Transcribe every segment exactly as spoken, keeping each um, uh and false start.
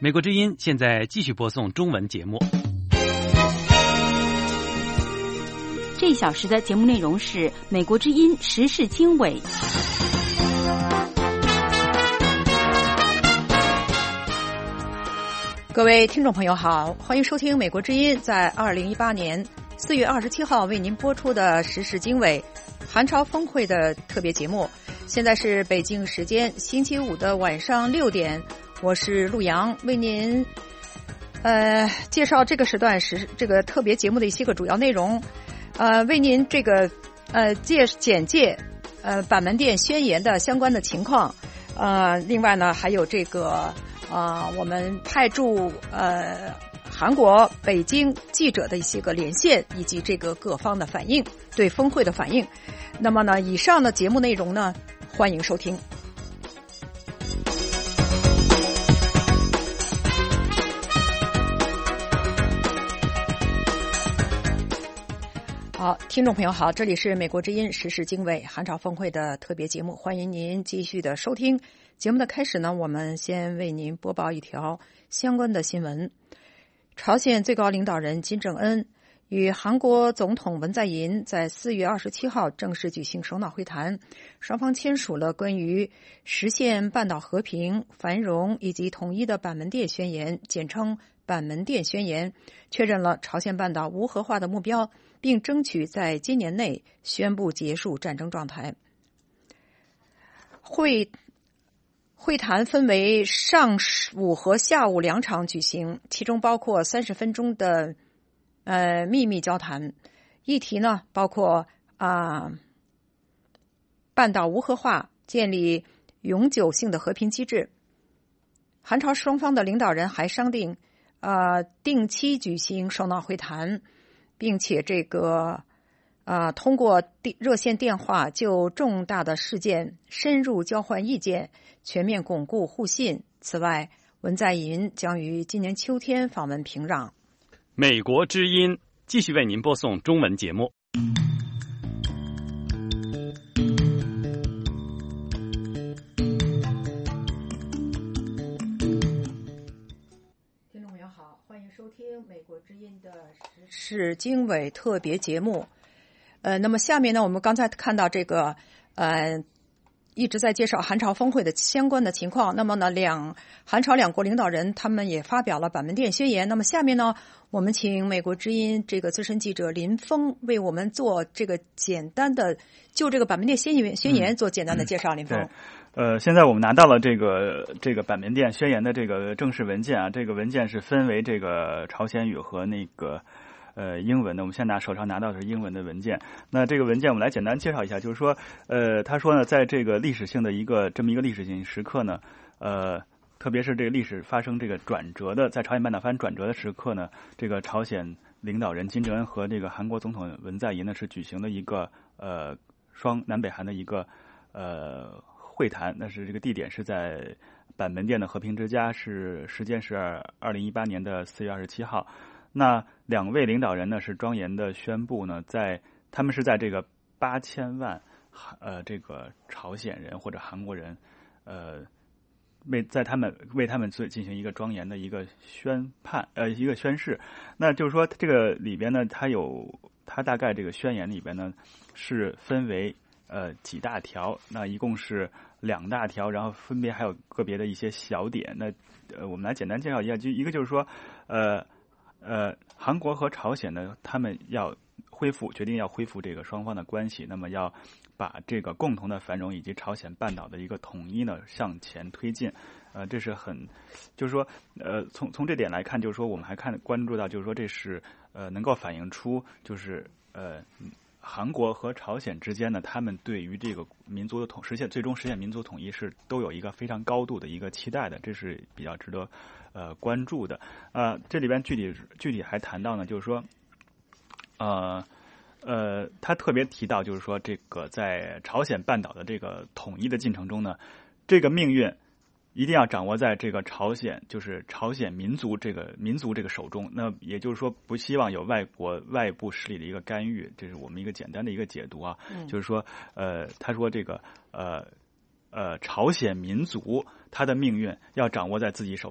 美国之音现在继续播送中文节目。 这一小时的节目内容是美国之音时事经纬。 各位听众朋友好，欢迎收听美国之音在二零一八年四月二十七号为您播出的时事经纬韩朝峰会的特别节目。现在是北京时间星期五的晚上六点，我是陆阳，为您呃介绍这个时段时这个特别节目的一些个主要内容，呃为您这个呃介简介呃板门店宣言的相关的情况，呃另外呢还有这个啊、呃、我们派驻呃韩国北京记者的一些个连线，以及这个各方的反应，对峰会的反应。那么呢，以上的节目内容呢，欢迎收听。好，听众朋友好，这里是美国之音时事经纬韩朝峰会的特别节目，欢迎您继续的收听。节目的开始呢，我们先为您播报一条相关的新闻。朝鲜最高领导人金正恩与韩国总统文在寅在四月二十七号正式举行首脑会谈，双方签署了关于实现半岛和平、繁荣以及统一的板门店宣言，简称板门店宣言，确认了朝鲜半岛无核化的目标，并争取在今年内宣布结束战争状态。会会谈分为上午和下午两场举行，其中包括三十分钟的呃秘密交谈，议题呢包括啊、呃、半岛无核化，建立永久性的和平机制。韩朝双方的领导人还商定呃定期举行首脑会谈，并且这个啊、呃，通过热线电话就重大的事件深入交换意见，全面巩固互信。此外，文在寅将于今年秋天访问平壤。 美国之音继续为您播送中文节目。 听众朋友好，欢迎收听美国之音的时事经纬特别节目。呃，那么下面呢，我们刚才看到这个呃，一直在介绍韩朝峰会的相关的情况。那么呢，两韩朝两国领导人他们也发表了板门店宣言。那么下面呢，我们请美国之音这个资深记者林峰为我们做这个简单的就这个板门店宣言宣言做简单的介绍。嗯、林峰。 呃，现在我们拿到了这个这个板门店宣言的这个正式文件啊，这个文件是分为这个朝鲜语和那个。呃，英文的，我们现在拿手上拿到的是英文的文件。那这个文件我们来简单介绍一下，就是说，呃，他说呢，在这个历史性的一个这么一个历史性时刻呢，呃，特别是这个历史发生这个转折的，在朝鲜半岛发生转折的时刻呢，这个朝鲜领导人金正恩和这个韩国总统文在寅呢是举行了一个呃双南北韩的一个呃会谈，那是这个地点是在板门店的和平之家，是时间是二零一八年的四月二十七号。那两位领导人呢是庄严的宣布呢，在他们是在这个八千万呃这个朝鲜人或者韩国人呃为在他们为他们做进行一个庄严的一个宣判呃一个宣誓。那就是说这个里边呢，它有它大概这个宣言里边呢是分为呃几大条，那一共是两大条，然后分别还有个别的一些小点。那呃我们来简单介绍一下，就一个就是说呃。呃，韩国和朝鲜呢，他们要恢复，决定要恢复这个双方的关系，那么要把这个共同的繁荣以及朝鲜半岛的一个统一呢向前推进。呃，这是很，就是说，呃，从从这点来看，就是说我们还看关注到，就是说这是呃能够反映出，就是呃韩国和朝鲜之间呢，他们对于这个民族的统实现最终实现民族统一是都有一个非常高度的一个期待的，这是比较值得。呃，关注的，呃，这里边具体具体还谈到呢，就是说，呃，呃，他特别提到，就是说，这个在朝鲜半岛的这个统一的进程中呢，这个命运一定要掌握在这个朝鲜，就是朝鲜民族这个民族这个手中。那也就是说，不希望有外国外部势力的一个干预，这是我们一个简单的一个解读啊。嗯、就是说，呃，他说这个呃呃，朝鲜民族他的命运要掌握在自己手中。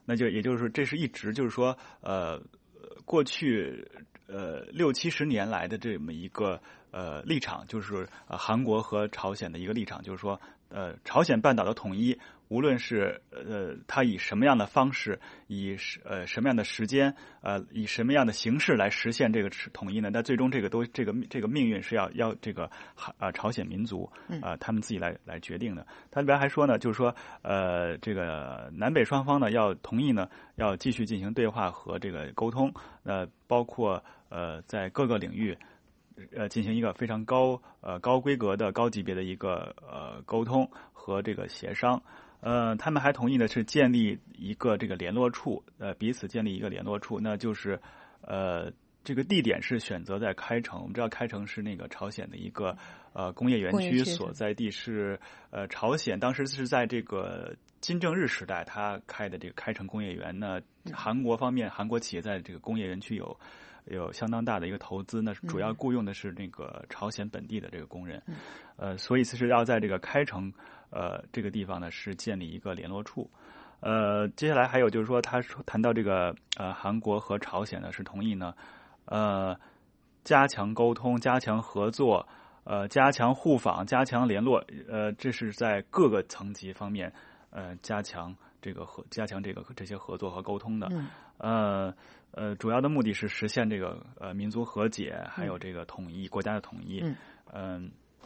那就也就是说，这是一直就是说，呃，过去呃六七十年来的这么一个呃立场，就是呃韩国和朝鲜的一个立场，就是说，呃，朝鲜半岛的统一，无论是呃它以什么样的方式，以呃什么样的时间，呃以什么样的形式来实现这个统一呢？但最终这个都这个这个命运是要要这个啊、呃、朝鲜民族啊、呃、他们自己来来决定的。他里边还说呢，就是说呃这个南北双方呢要同意呢，要继续进行对话和这个沟通，呃包括呃在各个领域。呃，进行一个非常高呃高规格的高级别的一个呃沟通和这个协商，呃，他们还同意的是建立一个这个联络处，呃，彼此建立一个联络处，那就是呃这个地点是选择在开城，我们知道开城是那个朝鲜的一个呃工业园区，所在地是呃朝鲜当时是在这个金正日时代他开的这个开城工业园呢，韩国方面韩国企业在这个工业园区有。有相当大的一个投资，那主要雇佣的是那个朝鲜本地的这个工人，嗯、呃，所以是要在这个开城呃这个地方呢是建立一个联络处，呃，接下来还有就是说，他说谈到这个呃韩国和朝鲜呢是同意呢，呃，加强沟通、加强合作、呃，加强互访、加强联络，呃，这是在各个层级方面呃加强这个合加强这个这些合作和沟通的，嗯、呃。呃，主要的目的是实现这个呃民族和解，还有这个统一、嗯、国家的统一。嗯、呃，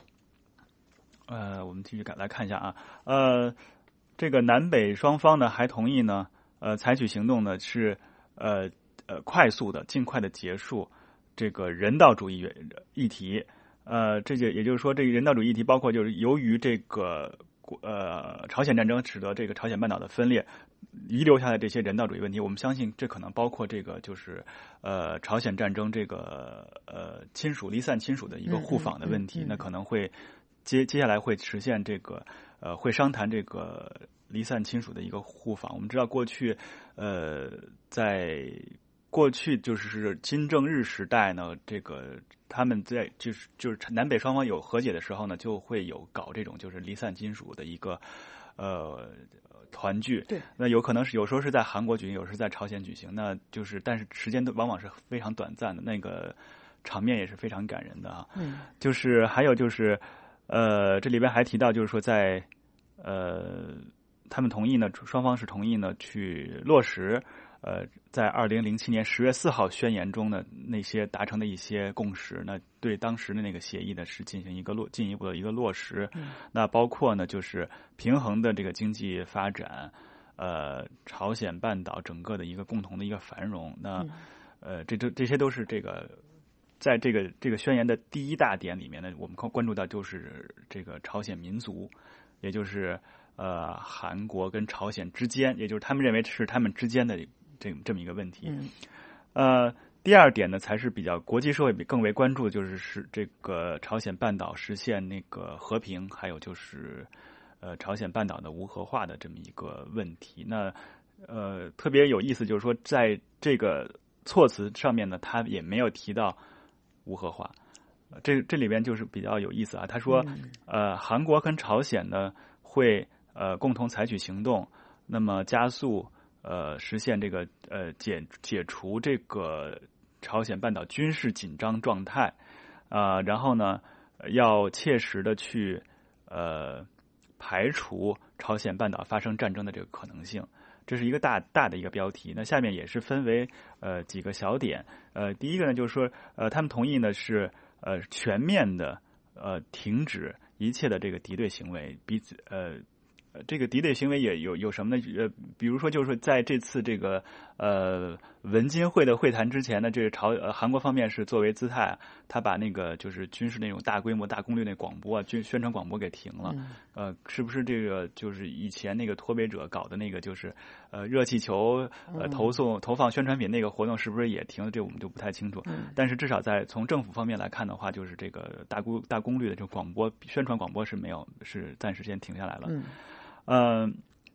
呃，我们继续来看一下啊，呃，这个南北双方呢还同意呢，呃，采取行动呢是呃呃快速的、尽快的结束这个人道主义议题。呃，这就也就是说，这个人道主义议题包括就是由于这个呃朝鲜战争使得这个朝鲜半岛的分裂。遗留下来这些人道主义问题，我们相信这可能包括这个就是呃朝鲜战争这个呃亲属离散亲属的一个互访的问题，嗯嗯嗯、那可能会接接下来会实现这个呃会商谈这个离散亲属的一个互访。我们知道过去呃在过去就是金正日时代呢，这个他们在就是就是南北双方有和解的时候呢，就会有搞这种就是离散亲属的一个呃。团聚， 对， 那有可能是有时候是在韩国举行，有时候是在朝鲜举行，那就是但是时间都往往是非常短暂的，那个场面也是非常感人的啊。嗯，就是还有就是呃，这里边还提到就是说在呃，他们同意呢，双方是同意呢去落实呃，在二零零七年十月四号宣言中的那些达成的一些共识，那对当时的那个协议呢是进行一个落进一步的一个落实。嗯、那包括呢就是平衡的这个经济发展，呃，朝鲜半岛整个的一个共同的一个繁荣。那、嗯、呃，这这这些都是这个在这个这个宣言的第一大点里面呢，我们关注到就是这个朝鲜民族，也就是呃韩国跟朝鲜之间，也就是他们认为是他们之间的。这这么一个问题，嗯、呃，第二点呢，才是比较国际社会比更为关注，就是是这个朝鲜半岛实现那个和平，还有就是呃朝鲜半岛的无核化的这么一个问题。那呃特别有意思，就是说在这个措辞上面呢，他也没有提到无核化，这这里边就是比较有意思啊。他说，嗯、呃，韩国跟朝鲜呢会呃共同采取行动，那么加速。呃，实现这个呃解解除这个朝鲜半岛军事紧张状态，啊、呃，然后呢，要切实的去呃排除朝鲜半岛发生战争的这个可能性。这是一个大大的一个标题。那下面也是分为呃几个小点。呃，第一个呢，就是说呃他们同意呢是呃全面的呃停止一切的这个敌对行为，彼此呃。这个敌对行为也有有什么呢？呃，比如说，就是说，在这次这个呃文金会的会谈之前呢，这个朝呃韩国方面是作为姿态，他把那个就是军事那种大规模、大功率那广播啊，军宣传广播给停了。嗯、呃，是不是这个就是以前那个脱北者搞的那个就是呃热气球呃投送投放宣传品那个活动是不是也停了？这我们就不太清楚。嗯、但是至少在从政府方面来看的话，就是这个大功大功率的这个广播宣传广播是没有是暂时先停下来了。嗯呃，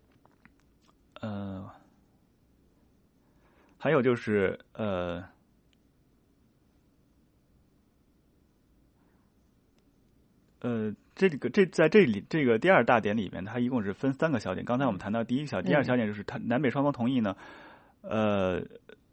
呃，还有就是呃，呃， 这个这在这里这个第二大点里面，它一共是分三个小点。刚才我们谈到第一个小点，第二个小点就是它南北双方同意呢，呃。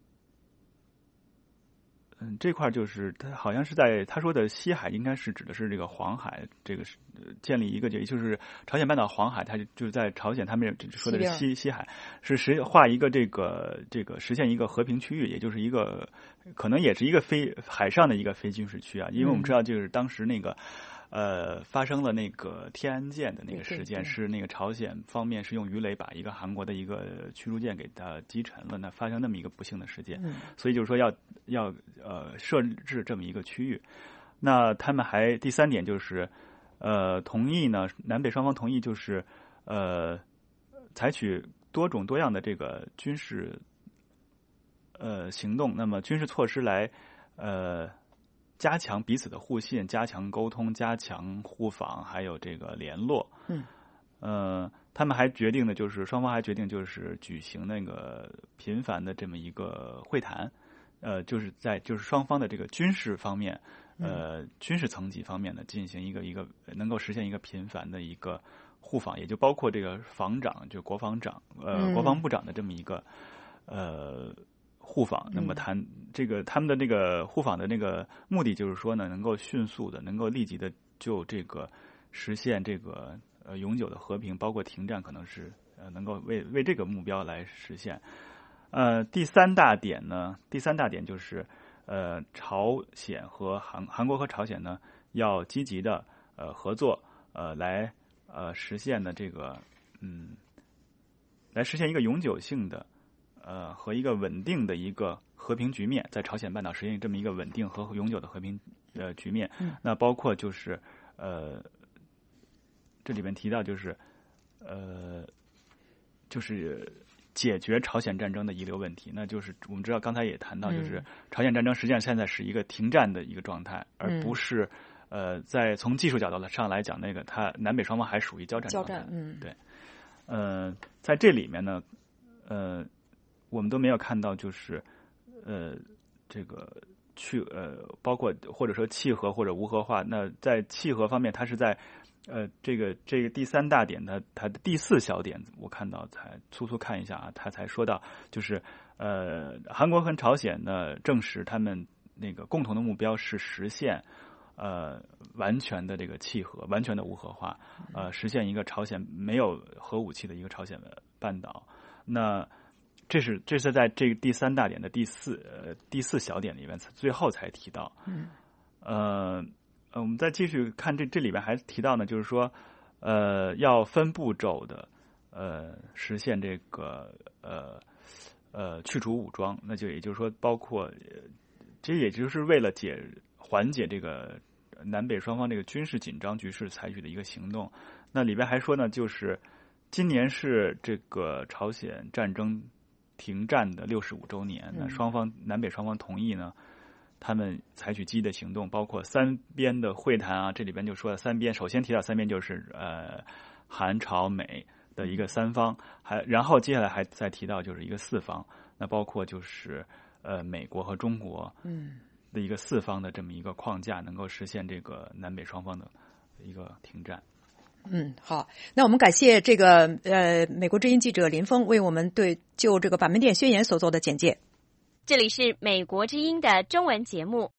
嗯，这块就是他好像是在他说的西海，应该是指的是这个黄海，这个是建立一个，也就是朝鲜半岛黄海，它就就是在朝鲜他们说的是西西海，是实画一个这个这个实现一个和平区域，也就是一个可能也是一个非海上的一个非军事区啊，因为我们知道就是当时那个。呃，发生了那个天安舰的那个事件，是那个朝鲜方面是用鱼雷把一个韩国的一个驱逐舰给它击沉了，那发生那么一个不幸的事件，嗯、所以就是说要要呃设置这么一个区域。那他们还第三点就是呃同意呢，南北双方同意就是呃采取多种多样的这个军事呃行动，那么军事措施来呃。加强彼此的互信，加强沟通，加强互访，还有这个联络。嗯，呃，他们还决定的就是双方还决定就是举行那个频繁的这么一个会谈，呃，就是在就是双方的这个军事方面，呃，军事层级方面呢进行一个一个能够实现一个频繁的一个互访，也就包括这个防长，就国防长，呃，国防部长的这么一个呃。互访，那么谈这个他们的那个互访的那个目的就是说呢，能够迅速的、能够立即的就这个实现这个呃永久的和平，包括停战，可能是呃能够为为这个目标来实现。呃，第三大点呢，第三大点就是呃朝鲜和韩韩国和朝鲜呢要积极的呃合作，呃来呃实现的这个嗯来实现一个永久性的。呃，和一个稳定的一个和平局面，在朝鲜半岛实现这么一个稳定和永久的和平呃局面。嗯、那包括就是呃，这里面提到就是呃，就是解决朝鲜战争的遗留问题。那就是我们知道刚才也谈到，就是朝鲜战争实际上现在是一个停战的一个状态，嗯、而不是呃，在从技术角度上来讲，那个它南北双方还属于交战状态。交战，嗯，对。呃，在这里面呢，呃。我们都没有看到，就是呃，这个去呃，包括或者说契合或者无核化。那在契合方面，它是在呃这个这个第三大点的它的第四小点，我看到才粗粗看一下啊，他才说到，就是呃，韩国和朝鲜呢证实他们那个共同的目标是实现呃完全的这个契合，完全的无核化，呃，实现一个朝鲜没有核武器的一个朝鲜的半岛。那这是这是在这个第三大点的第四呃第四小点里面最后才提到，嗯，呃呃，我们再继续看这这里面还提到呢，就是说，呃，要分步骤的呃实现这个呃呃去除武装，那就也就是说，包括这也就是为了解缓解这个南北双方这个军事紧张局势采取的一个行动。那里边还说呢，就是今年是这个朝鲜战争停战的六十五周年，那双方南北双方同意呢，他们采取积极的行动，包括三边的会谈啊。这里边就说了三边，首先提到三边就是呃韩朝美的一个三方，还然后接下来还再提到就是一个四方，那包括就是呃美国和中国嗯的一个四方的这么一个框架，能够实现这个南北双方的一个停战。 嗯，好，那我们感谢这个呃美国之音记者林峰为我们对就这个板门店宣言所做的简介。 这里是美国之音的中文节目。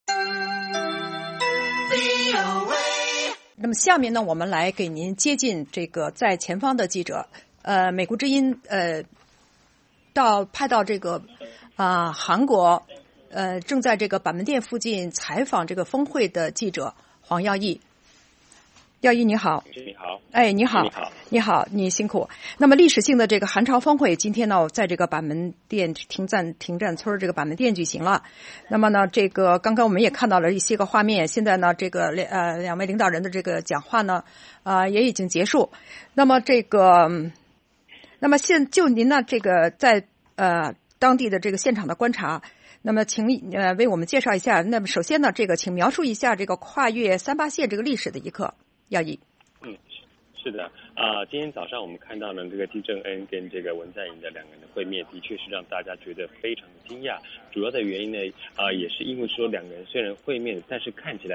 那么下面呢，我们来给您接近这个在前方的记者，呃，美国之音呃到派到这个啊、呃、韩国呃正在这个板门店附近采访这个峰会的记者黄耀义。耀义你好。 你好。 哎，你好。 你好。 你好，你辛苦。那么历史性的这个韩朝峰会今天呢，在这个板门店停战停战村这个板门店举行了。那么呢，这个刚刚我们也看到了一些个画面。现在呢，这个呃两位领导人的这个讲话呢，啊、呃、也已经结束。那么这个，那么现就您呢这个在呃当地的这个现场的观察。那么，请呃为我们介绍一下。那么，首先呢，这个请描述一下这个跨越三八线这个历史的一刻。耀义。 嗯，是的啊、呃，今天早上我们看到呢，这个金正恩跟这个文在寅的两个人的会面，的确是让大家觉得非常的惊讶。主要的原因呢，啊、呃，也是因为说两个人虽然会面，但是看起来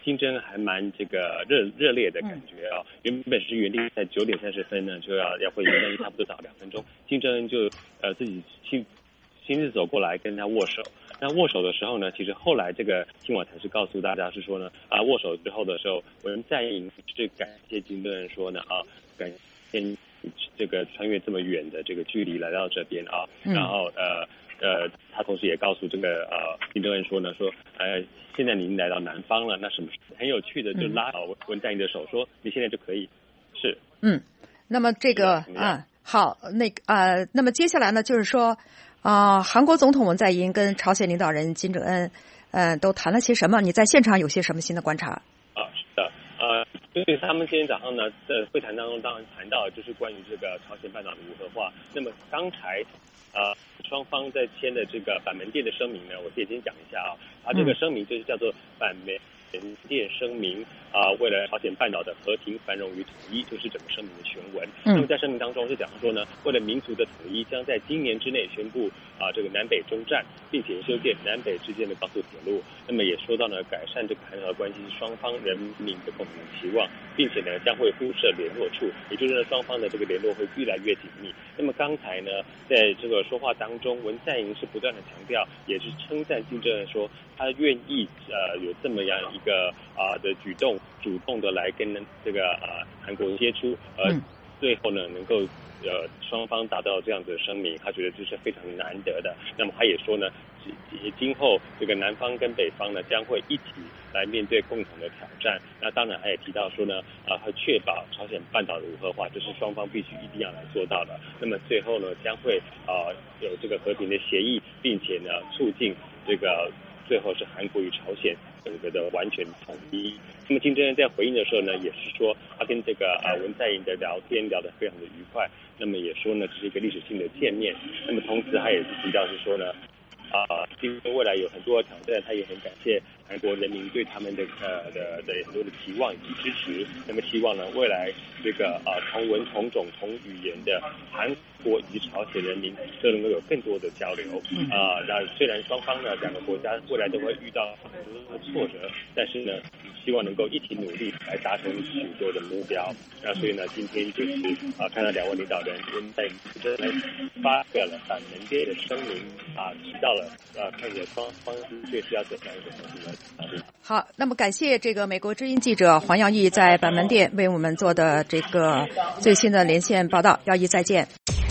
竞争还蛮这个热热烈的感觉啊、哦。原本是原定在九点三十分呢就要要会议，但是差不多早两分钟，金正恩就呃自己亲亲自走过来跟他握手。那握手的时候呢，其实后来这个青瓦台是告诉大家是说呢，啊握手之后的时候，文在寅是感谢金正恩说呢啊感谢这个穿越这么远的这个距离来到这边啊，然后呃。呃，他同时也告诉这个呃金正恩说呢，说呃现在您来到南方了，那什么很有趣的就拉文文在寅的手说你现在就可以是嗯，那么这个啊好那个呃，那么接下来呢就是说啊、呃，韩国总统文在寅跟朝鲜领导人金正恩呃都谈了些什么？你在现场有些什么新的观察？ 啊，是的，呃，对他们今天早上呢在会谈当中当然谈到就是关于这个朝鲜半岛的无核化。那么刚才呃。双方在签的这个板门店的声明呢，我先先讲一下啊，它这个声明就是叫做板门店声明啊、呃，为了朝鲜半岛的和平、繁荣与统一，就是整个声明的全文。那么在声明当中是讲说呢，为了民族的统一，将在今年之内宣布啊、呃、这个南北中战，并且修建南北之间的高速铁路。那么也说到呢，改善这个韩朝关系是双方人民的共同期望，并且呢将会铺设联络处，也就是呢双方的这个联络会越来越紧密。那么刚才呢，在这个说话当中，文在寅是不断的强调，也是称赞金正恩说，他愿意呃有这么样一个啊、呃、的举动，主动的来跟这个呃韩国接触，呃、嗯、最后呢能够呃双方达到这样子的声明，他觉得这是非常难得的。那么他也说呢，今后这个南方跟北方呢将会一起来面对共同的挑战。那当然他也提到说呢，啊、呃，会确保朝鲜半岛的无核化，这是双方必须一定要来做到的。那么最后呢，将会啊、呃、有这个和平的协议，并且呢促进这个最后是韩国与朝鲜整个的完全统一。那么金正恩在回应的时候呢，也是说他跟这个啊文在寅的聊天聊得非常的愉快。那么也说呢，这是一个历史性的见面。那么同时他也是提到是说呢。啊，今后未来有很多的挑战，他也很感谢韩国人民对他们的呃的的很多的期望以及支持。那么希望呢，未来这个啊同文同种同语言的韩国以及朝鲜人民都能够有更多的交流。啊，那虽然双方呢两个国家未来都会遇到很多的挫折，但是呢，希望能够一起努力来达成许多的目标。那所以呢，今天就是啊看到两位领导人文在寅来发表了板门店的声明啊，提到了。呃，看着双方确实要走向一个和平的讨论。 好，那么感谢这个美国之音记者黄耀义在板门店为我们做的这个最新的连线报道。耀义再见。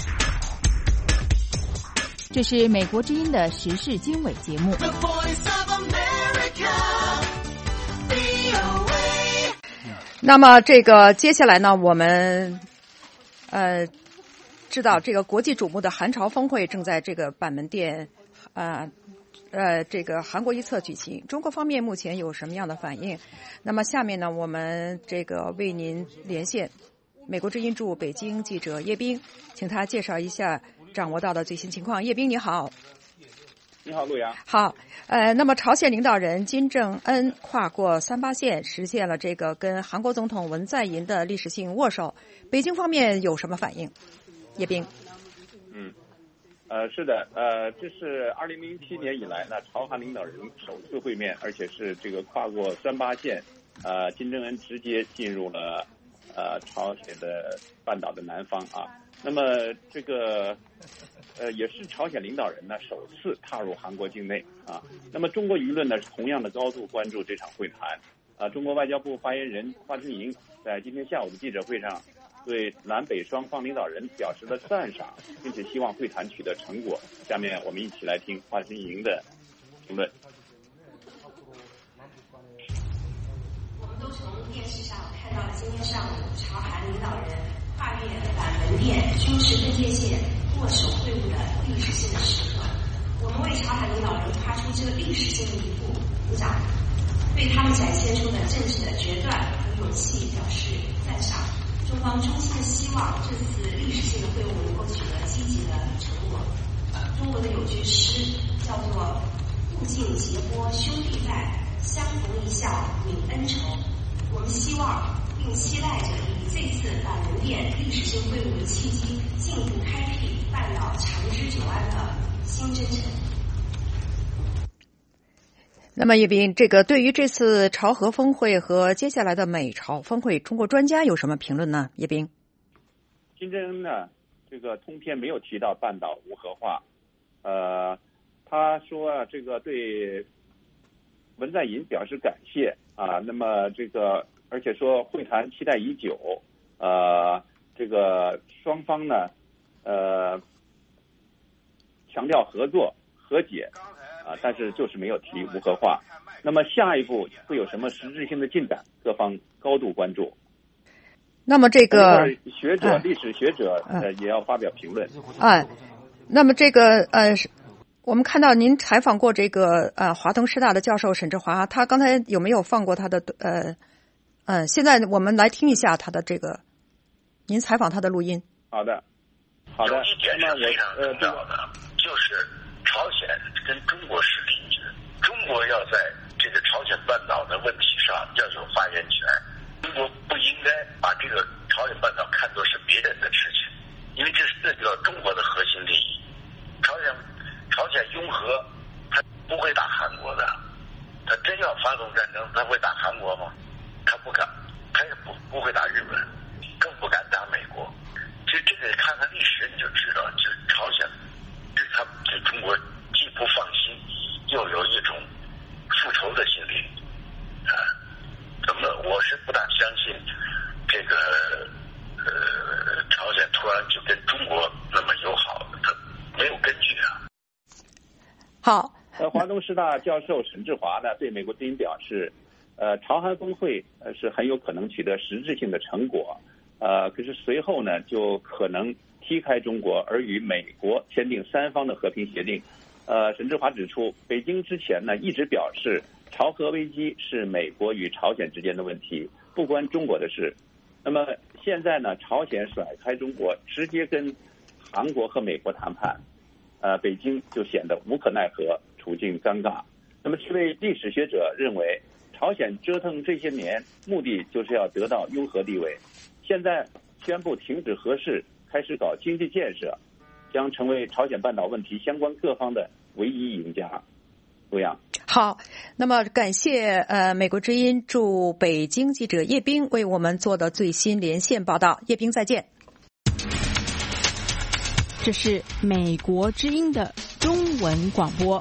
这是美国之音的时事经纬节目。 那么这个接下来呢，我们呃知道这个国际瞩目的韩朝峰会正在这个板门店。呃呃，这个韩国一侧举行，中国方面目前有什么样的反应？那么下面呢，我们这个为您连线美国之音驻北京记者叶冰，请他介绍一下掌握到的最新情况。叶冰你好。 你好，陆阳。 好，呃，那么朝鲜领导人金正恩跨过三八线，实现了这个跟韩国总统文在寅的历史性握手，北京方面有什么反应？叶冰。 嗯。呃，是的，呃，这是二零零七年以来呢，朝韩领导人首次会面，而且是这个跨过三八线，呃，金正恩直接进入了呃朝鲜的半岛的南方啊。那么这个呃也是朝鲜领导人呢首次踏入韩国境内啊。那么中国舆论呢是同样的高度关注这场会谈啊。中国外交部发言人华春莹在今天下午的记者会上。对南北双方领导人表示了赞赏，并且希望会谈取得成果。下面我们一起来听华春莹的评论。 我们都从电视上看到了今天上午朝韩领导人跨越板门店军事分界线握手会晤的历史性的时刻。我们为朝韩领导人跨出这个历史性的一步鼓掌，对他们展现出的政治的决断和勇气表示赞赏。中方衷心的希望这次历史性的会晤能够取得积极的成果。中国的有句诗叫做“物尽节波兄弟在，相逢一笑泯恩仇”。我们希望并期待着以这次板门店历史性会晤的契机，进一步开辟半岛长治久安的新征程。 那么叶斌，这个对于这次朝核峰会和接下来的美朝峰会，中国专家有什么评论呢？叶斌， 金正恩呢，这个通篇没有提到半岛无核化，呃，他说啊，这个对文在寅表示感谢啊，那么这个而且说会谈期待已久，呃，这个双方呢，呃，强调合作和解。啊，但是就是没有提无核化。那么下一步会有什么实质性的进展？各方高度关注。 那么这个学者、历史学者呃也要发表评论。 啊，那么这个呃，我们看到您采访过这个呃华东师大的教授沈志华，他刚才有没有放过他的呃呃？现在我们来听一下他的这个您采访他的录音。 好的，好的。 有一点是非常重要的，就是朝鲜跟中国是邻居，中国要在这个朝鲜半岛的问题上要有发言权。中国不应该把这个朝鲜半岛看作是别人的事情，因为这是涉及到中国的核心利益。朝鲜朝鲜拥核，他不会打韩国的，他真要发动战争，他会打韩国吗？他不敢，他也不不会打日本，更不敢打美国。其实这个看看历史你就知道，就是朝鲜对他对中国既不放心，又有一种复仇的心理啊。怎么我是不大相信这个呃朝鲜突然就跟中国那么友好，他没有根据啊。 好， 呃，华东师大教授沈志华呢对美国之音表示，呃，朝韩峰会呃是很有可能取得实质性的成果。呃，可是随后呢，就可能踢开中国，而与美国签订三方的和平协定。呃，沈志华指出，北京之前呢一直表示，朝核危机是美国与朝鲜之间的问题，不关中国的事。那么现在呢，朝鲜甩开中国，直接跟韩国和美国谈判，呃，北京就显得无可奈何，处境尴尬。那么这位历史学者认为，朝鲜折腾这些年，目的就是要得到拥核地位。现在宣布停止核试，开始搞经济建设，将成为朝鲜半岛问题相关各方的唯一赢家。欧阳， 好，那么感谢呃美国之音驻北京记者叶冰为我们做的最新连线报道。叶冰，再见。 这是美国之音的中文广播。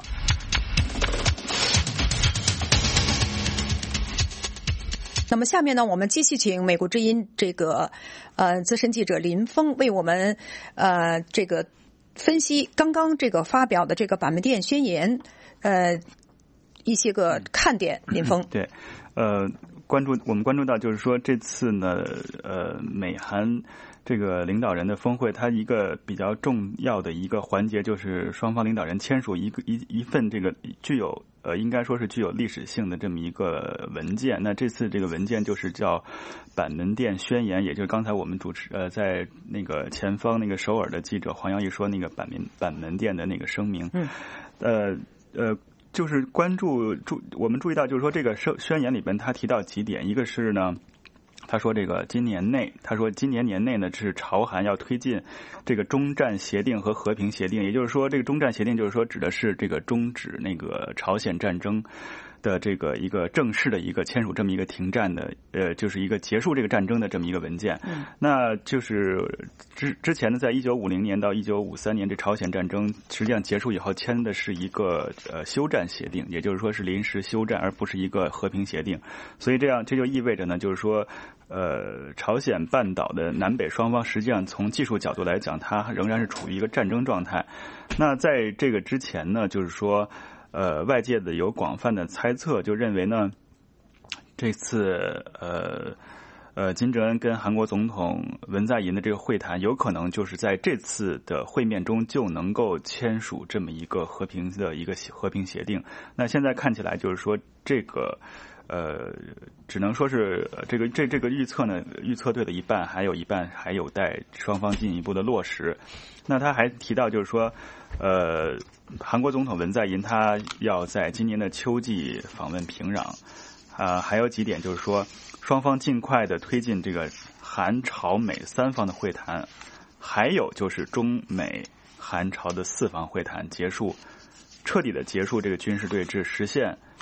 那么下面呢，我们继续请美国之音这个呃资深记者林峰为我们呃这个分析刚刚这个发表的这个板门店宣言呃一些个看点。林峰， 对，呃，关注我们关注到就是说这次呢，呃，美韩这个领导人的峰会，它一个比较重要的一个环节就是双方领导人签署一个一一份这个具有。呃，应该说是具有历史性的这么一个文件。那这次这个文件就是叫板门店宣言，也就是刚才我们主持呃在那个前方那个首尔的记者黄耀义说那个板门板门店的那个声明。嗯，呃呃，就是关注注我们注意到，就是说这个宣宣言里边他提到几点，一个是呢。他说这个今年内，他说今年年内呢是朝韩要推进这个中战协定和和平协定，也就是说这个中战协定就是说指的是这个终止那个朝鲜战争的这个一个正式的一个签署这么一个停战的呃就是一个结束这个战争的这么一个文件。嗯，那就是之之前呢，在一九五零年到一九五三年这朝鲜战争实际上结束以后签的是一个呃休战协定，也就是说是临时休战，而不是一个和平协定。所以这样这就意味着呢，就是说。呃，朝鲜半岛的南北双方实际上从技术角度来讲，它仍然是处于一个战争状态。那在这个之前呢，就是说，呃，外界的有广泛的猜测，就认为呢，这次呃呃金正恩跟韩国总统文在寅的这个会谈，有可能就是在这次的会面中就能够签署这么一个和平的一个和平协定。那现在看起来就是说这个。呃，只能说是这个这这个预测呢，预测对了一半，还有一半还有待双方进一步的落实。那他还提到，就是说，呃，韩国总统文在寅他要在今年的秋季访问平壤，啊、呃，还有几点就是说，双方尽快的推进这个韩朝美三方的会谈，还有就是中美韩朝的四方会谈结束，彻底的结束这个军事对峙，实现。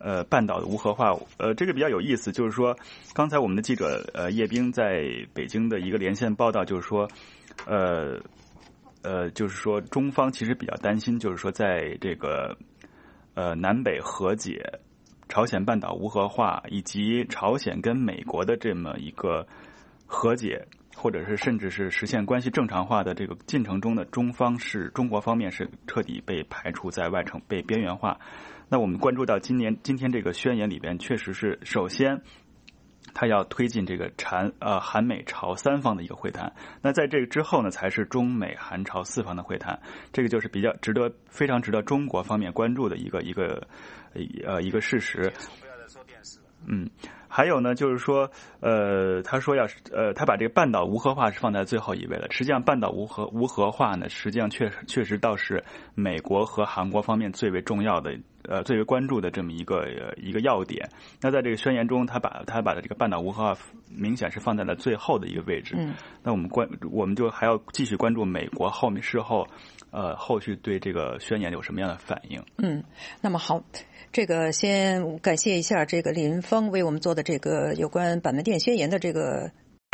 呃半岛的无核化。呃，这个比较有意思，就是说刚才我们的记者呃叶冰在北京的一个连线报道，就是说呃呃就是说中方其实比较担心，就是说在这个呃南北和解、朝鲜半岛无核化以及朝鲜跟美国的这么一个和解，或者是甚至是实现关系正常化的这个进程中的，中方是中国方面是彻底被排除在外，成被边缘化。那我们关注到今年今天这个宣言里边，确实是首先他要推进这个韩呃韩美朝三方的一个会谈。那在这个之后呢，才是中美韩朝四方的会谈。这个就是比较值得非常值得中国方面关注的一个一个呃一个事实。嗯。还有呢，就是说，呃，他说要是，呃，他把这个半岛无核化是放在最后一位了。实际上，半岛无核无核化呢，实际上确实确实倒是美国和韩国方面最为重要的，呃，最为关注的这么一个、呃、一个要点。那在这个宣言中，他把他把这个半岛无核化明显是放在了最后的一个位置。嗯。那我们关，我们就还要继续关注美国后面事后，呃，后续对这个宣言有什么样的反应？ 嗯，那么好。这个先感谢一下这个林峰为我们做的这个有关板门店宣言的这个。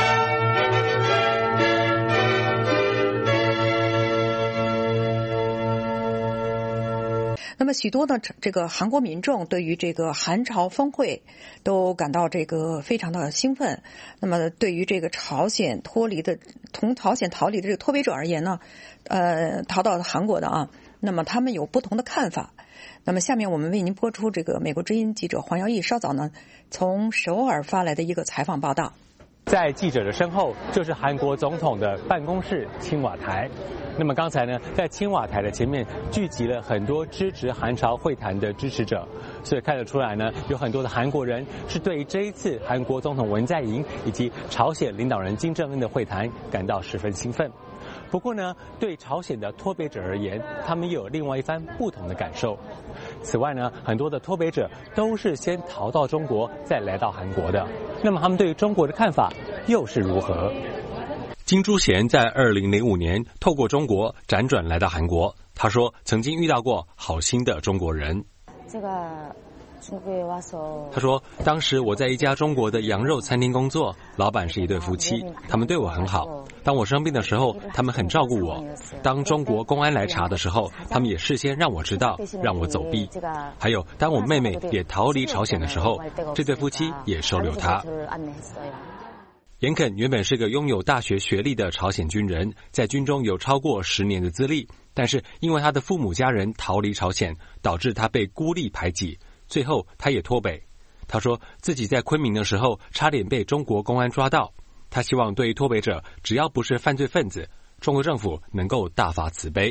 那么许多的这个韩国民众对于这个韩朝峰会都感到这个非常的兴奋。那么对于这个朝鲜脱离的从朝鲜逃离的这个脱北者而言呢，呃，逃到韩国的啊，那么他们有不同的看法。那么下面我们为您播出这个美国之音记者黄瑶毅稍早呢从首尔发来的一个采访报道。 在记者的身后就是韩国总统的办公室青瓦台。那么刚才呢，在青瓦台的前面聚集了很多支持韩朝会谈的支持者，所以看得出来呢，有很多的韩国人是对于这一次韩国总统文在寅以及朝鲜领导人金正恩的会谈感到十分兴奋。不过呢，对朝鲜的脱北者而言，他们又有另外一番不同的感受。此外呢，很多的脱北者都是先逃到中国，再来到韩国的。那么他们对于中国的看法又是如何？金珠贤在二零零五年透过中国辗转来到韩国，他说曾经遇到过好心的中国人。这个他说当时我在一家中国的羊肉餐厅工作，老板是一对夫妻，他们对我很好。当我生病的时候，他们很照顾我。当中国公安来查的时候，他们也事先让我知道，让我走避。还有当我妹妹也逃离朝鲜的时候，这对夫妻也收留她。严肯原本是个拥有大学学历的朝鲜军人，在军中有超过十年的资历，但是因为他的父母家人逃离朝鲜，导致他被孤立排挤，最后他也脱北。他说自己在昆明的时候差点被中国公安抓到，他希望对于脱北者，只要不是犯罪分子，中国政府能够大发慈悲。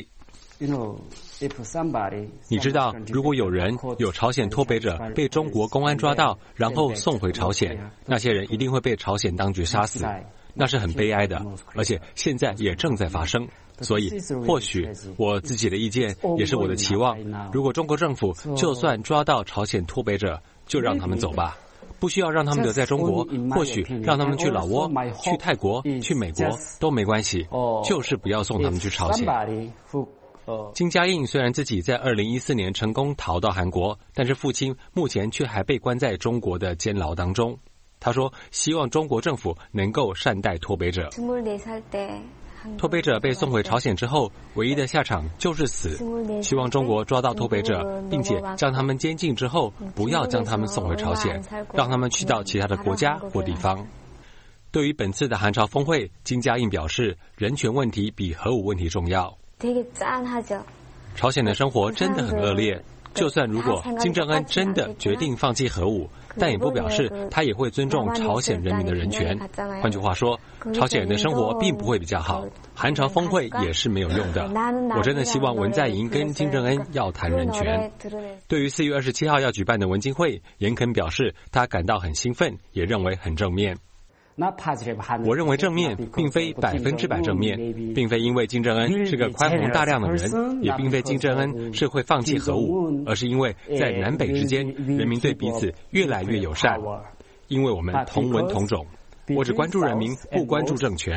你知道，如果有人有朝鲜脱北者被中国公安抓到，然后送回朝鲜，那些人一定会被朝鲜当局杀死，那是很悲哀的，而且现在也正在发生。所以或许我自己的意见也是我的期望，如果中国政府就算抓到朝鲜脱北者，就让他们走吧，不需要让他们留在中国，或许让他们去老挝、去泰国、去美国都没关系，就是不要送他们去朝鲜。金家印虽然自己在二零一四年成功逃到韩国，但是父亲目前却还被关在中国的监牢当中。他说希望中国政府能够善待脱北者。脱北者被送回朝鲜之后，唯一的下场就是死。希望中国抓到脱北者，并且将他们监禁之后，不要将他们送回朝鲜，让他们去到其他的国家或地方。对于本次的韩朝峰会，金家印表示，人权问题比核武问题重要。朝鲜的生活真的很恶劣，就算如果金正恩真的决定放弃核武，但也不表示他也会尊重朝鲜人民的人权。换句话说，朝鲜人的生活并不会比较好，韩朝峰会也是没有用的。我真的希望文在寅跟金正恩要谈人权。对于四月二十七号要举办的文金会，严肯表示他感到很兴奋，也认为很正面。我认为正面并非百分之百正面，并非因为金正恩是个宽宏大量的人，也并非金正恩是会放弃核武，而是因为在南北之间，人民对彼此越来越友善，因为我们同文同种。我只关注人民，不关注政权。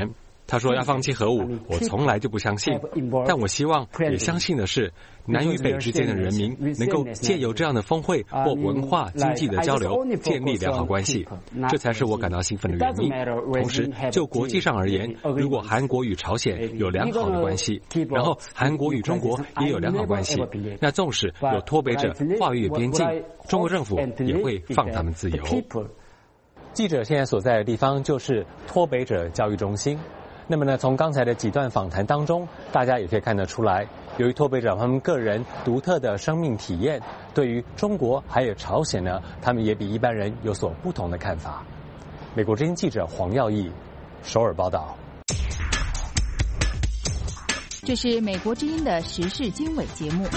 他说要放弃核武，我从来就不相信。但我希望也相信的是，南与北之间的人民能够借由这样的峰会或文化、经济的交流，建立良好关系，这才是我感到兴奋的原因。同时，就国际上而言，如果韩国与朝鲜有良好的关系，然后韩国与中国也有良好关系，那纵使有脱北者跨越边境，中国政府也会放他们自由。记者现在所在的地方就是脱北者教育中心。那么呢，从刚才的几段访谈当中，大家也可以看得出来，由于脱北者他们个人独特的生命体验，对于中国还有朝鲜呢，他们也比一般人有所不同的看法。美国之音记者黄耀义首尔报道。 这是美国之音的时事经纬节目。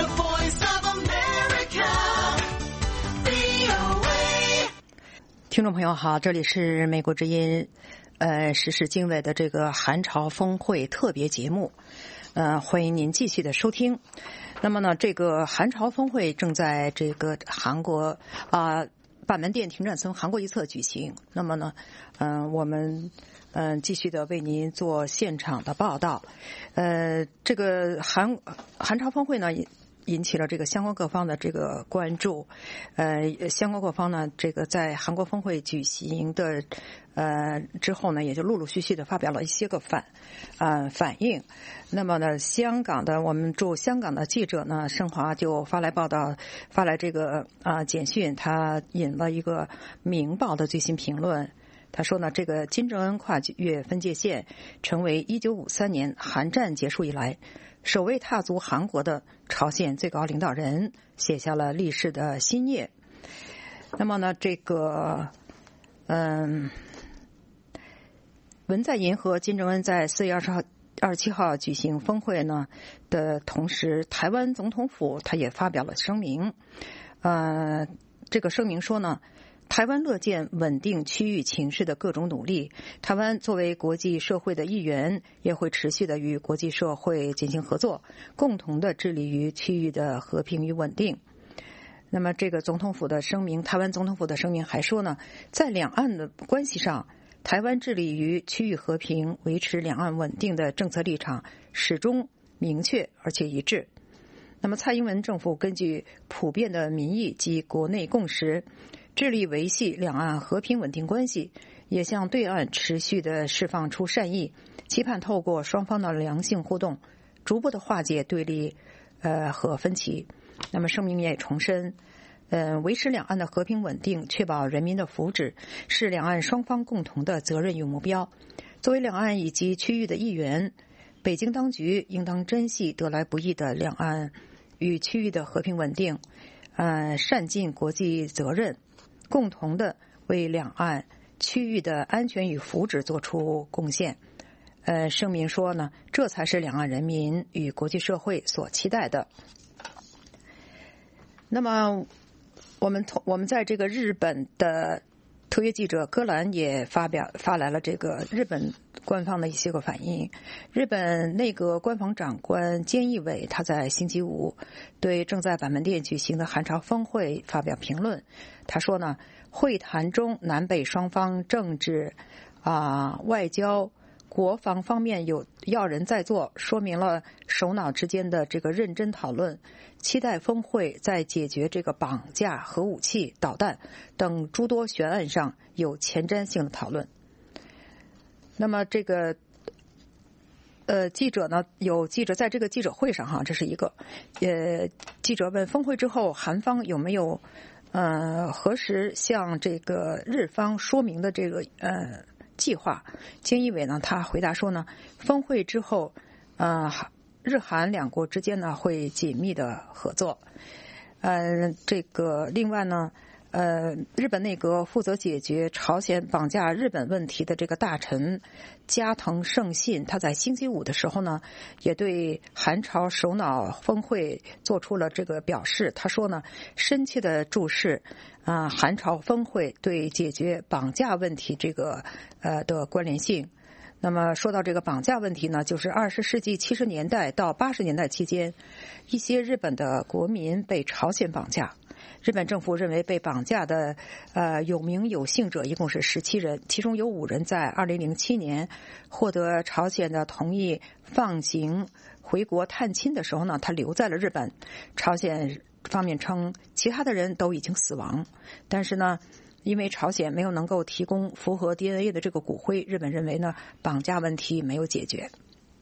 听众朋友好，这里是美国之音呃时事经纬的这个韩朝峰会特别节目，呃欢迎您继续的收听。那么呢，这个韩朝峰会正在这个韩国啊、呃、板门店停战村韩国一侧举行。那么呢，嗯、呃，我们嗯、呃、继续的为您做现场的报道。呃，这个韩韩朝峰会呢，引起了这个相关各方的这个关注，呃，相关各方呢，这个在韩国峰会举行的呃之后呢，也就陆陆续续的发表了一些个反呃反应。那么呢，香港的我们驻香港的记者呢，盛华就发来报道，发来这个啊、呃、简讯，他引了一个《明报》的最新评论。他说呢，这个金正恩跨越分界线，成为一九五三年韩战结束以来首位踏足韩国的朝鲜最高领导人，写下了历史的新页。那么呢，这个嗯，文在寅和金正恩在四月二十号、二十七号举行峰会呢的同时，台湾总统府他也发表了声明。呃，这个声明说呢，台湾乐见稳定区域情势的各种努力，台湾作为国际社会的一员，也会持续的与国际社会进行合作，共同的致力于区域的和平与稳定。那么这个总统府的声明，台湾总统府的声明还说呢，在两岸的关系上，台湾致力于区域和平，维持两岸稳定的政策立场始终明确而且一致。那么蔡英文政府根据普遍的民意及国内共识，致力维系两岸和平稳定关系，也向对岸持续的释放出善意，期盼透过双方的良性互动，逐步的化解对立呃和分歧。那么声明也重申，呃，维持两岸的和平稳定，确保人民的福祉，是两岸双方共同的责任与目标。作为两岸以及区域的一员，北京当局应当珍惜得来不易的两岸与区域的和平稳定，呃，善尽国际责任，共同的为两岸区域的安全与福祉做出贡献。呃，声明说呢，这才是两岸人民与国际社会所期待的。那么，我们从我们在这个日本的特约记者戈兰也发表发来了这个日本官方的一些个反应。日本内阁官房长官菅义伟他在星期五对正在板门店举行的韩朝峰会发表评论。他说呢，会谈中南北双方政治啊、外交、国防方面有要人在做，说明了首脑之间的这个认真讨论，期待峰会在解决这个绑架、核武器、导弹等诸多悬案上有前瞻性的讨论。那么这个呃记者呢，有记者在这个记者会上哈，这是一个呃记者问峰会之后韩方有没有呃何时向这个日方说明的这个呃计划。菅义伟呢，他回答说呢，峰会之后，呃，日韩两国之间呢会紧密的合作。呃，这个另外呢，呃，日本内阁负责解决朝鲜绑架日本问题的这个大臣加藤胜信，他在星期五的时候呢，也对韩朝首脑峰会做出了这个表示。他说呢，深切的注视啊、呃，韩朝峰会对解决绑架问题这个呃的关联性。那么说到这个绑架问题呢，就是二十世纪七十年代到八十年代期间，一些日本的国民被朝鲜绑架。 日本政府认为被绑架的呃有名有姓者一共是十七人，其中有五人在二零零七年获得朝鲜的同意放行回国探亲的时候呢，他留在了日本。朝鲜方面称其他的人都已经死亡，但是呢，因为朝鲜没有能够提供符合 D N A 的这个骨灰，日本认为呢绑架问题没有解决。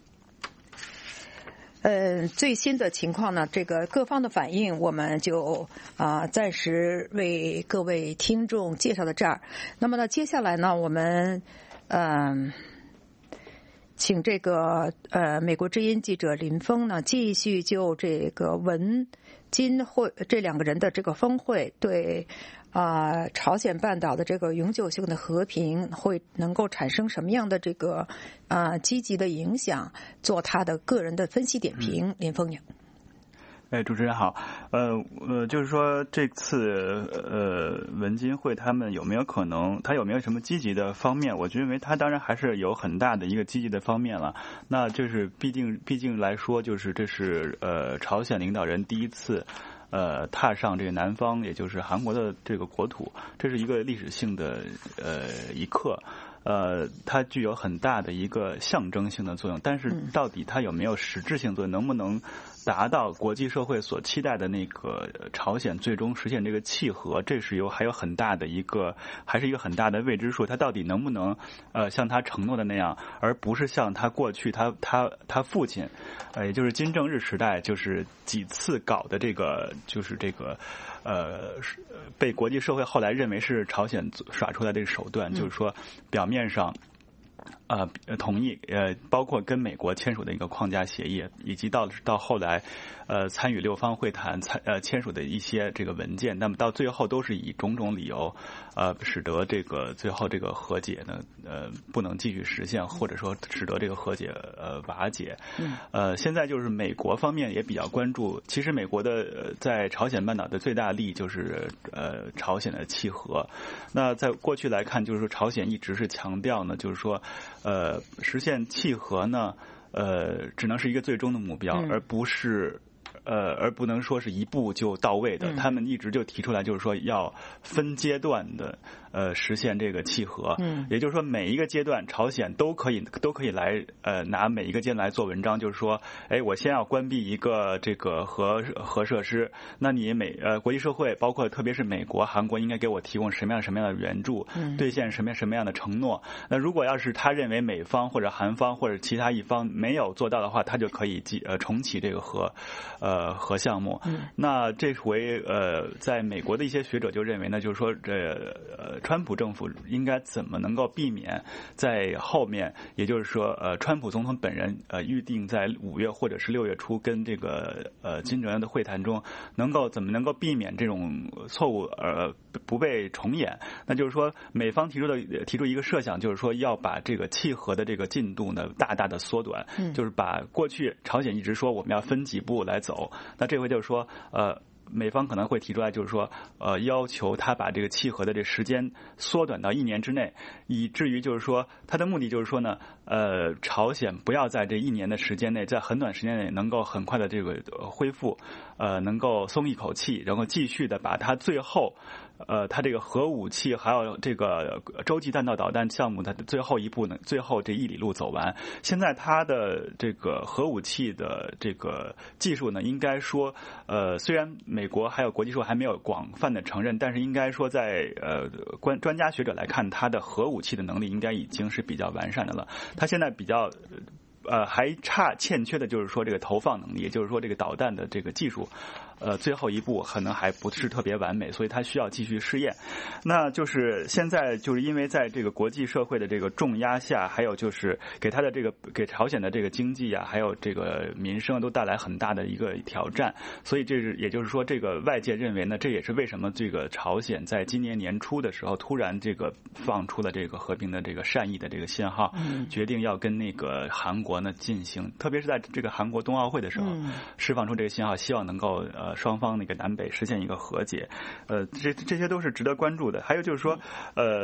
呃，最新的情况呢，这个各方的反应，我们就啊、呃、暂时为各位听众介绍到这儿。那么呢，接下来呢，我们嗯、呃，请这个呃美国之音记者林峰呢，继续就这个文金会这两个人的这个峰会对啊、呃、朝鲜半岛的这个永久性的和平会能够产生什么样的这个啊、呃、积极的影响，做他的个人的分析点评。嗯、林峰你。 哎，主持人好，呃呃，就是说这次呃文金会他们有没有可能，他有没有什么积极的方面？我认为他当然还是有很大的一个积极的方面了。那就是毕竟毕竟来说，就是这是呃朝鲜领导人第一次呃踏上这个南方，也就是韩国的这个国土，这是一个历史性的呃一刻。呃，它具有很大的一个象征性的作用，但是到底它有没有实质性作用，能不能达到国际社会所期待的那个朝鲜最终实现这个契合，这是有还有很大的一个，还是一个很大的未知数。它到底能不能呃像他承诺的那样，而不是像他过去他他他父亲，呃，也就是金正日时代，就是几次搞的这个，就是这个。呃，被国际社会后来认为是朝鲜耍出来的这个手段，嗯、就是说表面上。呃，同意呃，包括跟美国签署的一个框架协议，以及到到后来，呃，参与六方会谈参呃签署的一些这个文件，那么到最后都是以种种理由，呃，使得这个最后这个和解呢，呃，不能继续实现，或者说使得这个和解呃瓦解。嗯。呃，现在就是美国方面也比较关注，其实美国的、呃、在朝鲜半岛的最大利益就是呃朝鲜的契合。那在过去来看，就是说朝鲜一直是强调呢，就是说。呃，实现契合呢，呃，只能是一个最终的目标，嗯、而不是，呃，而不能说是一步就到位的。嗯、他们一直就提出来，就是说要分阶段的，呃，实现这个契合。嗯，也就是说每一个阶段，朝鲜都可以都可以来，呃，拿每一个阶段来做文章，就是说，哎，我先要关闭一个这个核核设施，那你美呃国际社会，包括特别是美国、韩国，应该给我提供什么样什么样的援助，嗯、兑现什么样什么样的承诺？那如果要是他认为美方或者韩方或者其他一方没有做到的话，他就可以继呃重启这个核呃核项目。嗯、那这回呃，在美国的一些学者就认为呢，就是说这呃川普政府应该怎么能够避免在后面，也就是说呃川普总统本人呃预定在五月或者是六月初跟这个呃金正恩的会谈中，能够怎么能够避免这种错误呃不被重演？那就是说美方提出的提出一个设想，就是说要把这个契合的这个进度呢大大的缩短，嗯、就是把过去朝鲜一直说我们要分几步来走，那这回就是说呃。美方可能会提出来，就是说，呃，要求他把这个契合的这时间缩短到一年之内，以至于就是说，他的目的就是说呢，呃，朝鲜不要在这一年的时间内，在很短时间内能够很快的这个恢复，呃，能够松一口气，然后继续的把它最后。呃，它这个核武器还有这个洲际弹道导弹项目，它的最后一步呢，最后这一里路走完。现在它的这个核武器的这个技术呢，应该说，呃，虽然美国还有国际社会还没有广泛的承认，但是应该说在呃关专家学者来看，它的核武器的能力应该已经是比较完善的了。它现在比较。呃，还差欠缺的就是说这个投放能力，也就是说这个导弹的这个技术，呃，最后一步可能还不是特别完美，所以它需要继续试验。那就是现在就是因为在这个国际社会的这个重压下，还有就是给它的这个给朝鲜的这个经济啊，还有这个民生都带来很大的一个挑战，所以这是也就是说这个外界认为呢，这也是为什么这个朝鲜在今年年初的时候突然这个放出了这个和平的这个善意的这个信号，嗯、决定要跟那个韩国。国呢进行，特别是在这个韩国冬奥会的时候，嗯、释放出这个信号，希望能够呃双方那个南北实现一个和解，呃，这这些都是值得关注的。还有就是说，呃。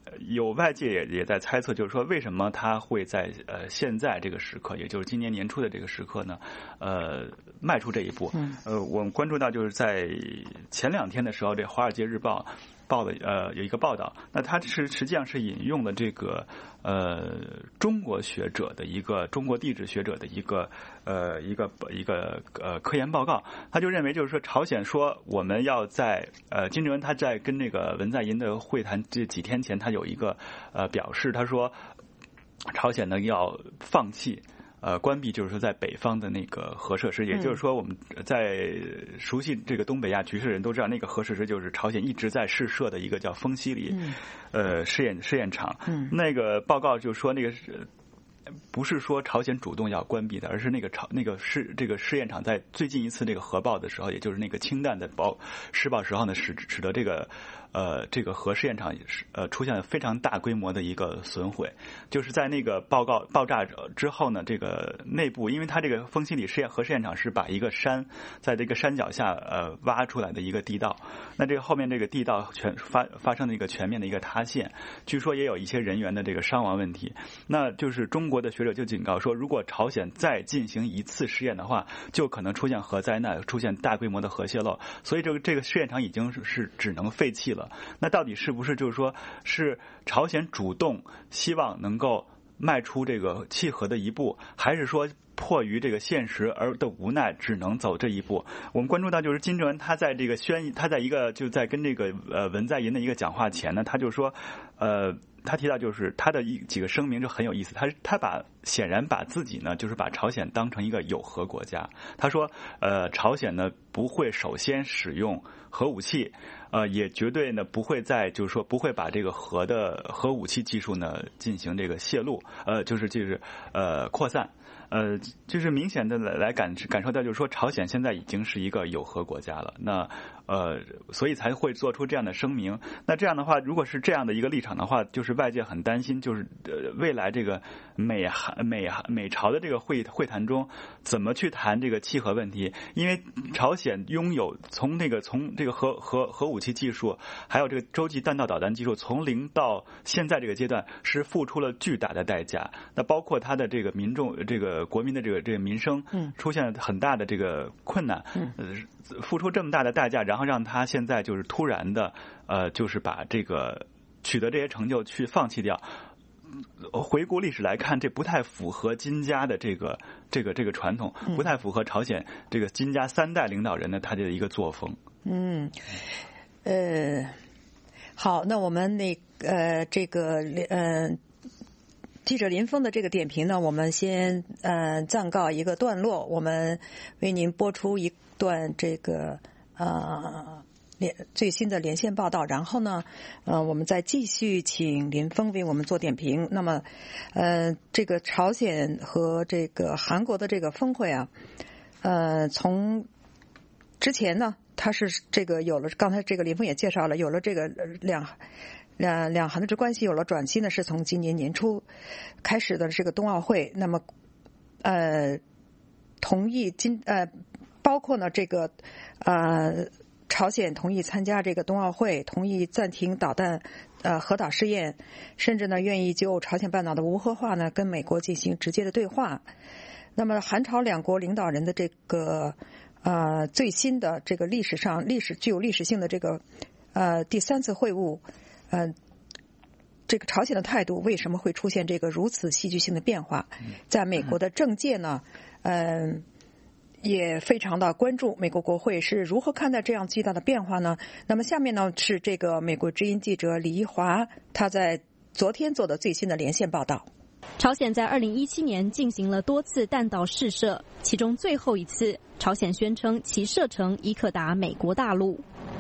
有外界也也在猜测，就是说为什么他会在呃现在这个时刻，也就是今年年初的这个时刻呢，呃迈出这一步。呃，我们关注到就是在前两天的时候，这《华尔街日报》报的呃有一个报道，那它是实际上是引用了这个呃中国学者的一个中国地质学者的一个呃一个一个呃科研报告，他就认为就是说朝鲜说我们要在呃金正恩他在跟那个文在寅的会谈这几天前，他有一个呃表示，他说朝鲜呢要放弃。呃，关闭就是说在北方的那个核设施，也就是说我们在熟悉这个东北亚局势的人都知道，那个核设施就是朝鲜一直在试射的一个叫丰西里，呃试验试验场。那个报告就说那个是。不是说朝鲜主动要关闭的，而是那个朝那个试这个试验场在最近一次这个核爆的时候，也就是那个氢弹的爆试爆时候呢，使使得这个呃这个核试验场呃出现了非常大规模的一个损毁。就是在那个报告爆炸之后呢，这个内部因为它这个丰西里试验核试验场是把一个山在这个山脚下呃挖出来的一个地道，那这个后面这个地道全发发生了一个全面的一个塌陷，据说也有一些人员的这个伤亡问题。那就是中国的学者就警告说，如果朝鲜再进行一次试验的话，就可能出现核灾难，出现大规模的核泄漏。所以这个这个试验场已经是是只能废弃了。那到底是不是就是说是朝鲜主动希望能够迈出这个弃核的一步，还是说迫于这个现实而的无奈只能走这一步？我们关注到就是金正恩他在这个宣他在一个就在跟这个呃文在寅的一个讲话前呢，他就说呃他提到就是他的一几个声明就很有意思，他他把显然把自己呢就是把朝鲜当成一个有核国家。他说呃朝鲜呢不会首先使用核武器，呃也绝对呢不会在就是说不会把这个核的核武器技术呢进行这个泄露，呃就是就是呃扩散。呃，就是明显的来来感感受到，就是说朝鲜现在已经是一个有核国家了。那呃，所以才会做出这样的声明。那这样的话，如果是这样的一个立场的话，就是外界很担心，就是呃未来这个美韩美美朝的这个会会谈中，怎么去谈这个弃核问题？因为朝鲜拥有从那个从这个核核核武器技术，还有这个洲际弹道导弹技术，从零到现在这个阶段是付出了巨大的代价。那包括他的这个民众这个。国民的这个这个民生出现了很大的这个困难，呃，付出这么大的代价，然后让他现在就是突然的呃，就是把这个取得这些成就去放弃掉。回顾历史来看，这不太符合金家的这个这个这个传统，不太符合朝鲜这个金家三代领导人的他的一个作风。 嗯，呃，好，那我们那呃这个呃。记者林峰的这个点评呢，我们先呃暂告一个段落，我们为您播出一段这个呃连最新的连线报道，然后呢呃我们再继续请林峰为我们做点评。那么呃这个朝鲜和这个韩国的这个峰会啊，呃从之前呢它是这个有了，刚才这个林峰也介绍了，有了这个两两两韩的这关系有了转机呢，是从今年年初开始的这个冬奥会。那么，呃，同意今呃，包括呢这个呃，朝鲜同意参加这个冬奥会，同意暂停导弹呃核导试验，甚至呢愿意就朝鲜半岛的无核化呢跟美国进行直接的对话。那么，韩朝两国领导人的这个呃最新的这个历史上历史具有历史性的这个呃第三次会晤。呃，这个朝鲜的态度为什么会出现这个如此戏剧性的变化？在美国的政界呢，嗯、呃，也非常的关注美国国会是如何看待这样巨大的变化呢？那么下面呢是这个美国之音记者李一华他在昨天做的最新的连线报道。 朝鲜在二零一七年进行了多次弹道试射，其中最后一次，朝鲜宣称其射程已可达美国大陆。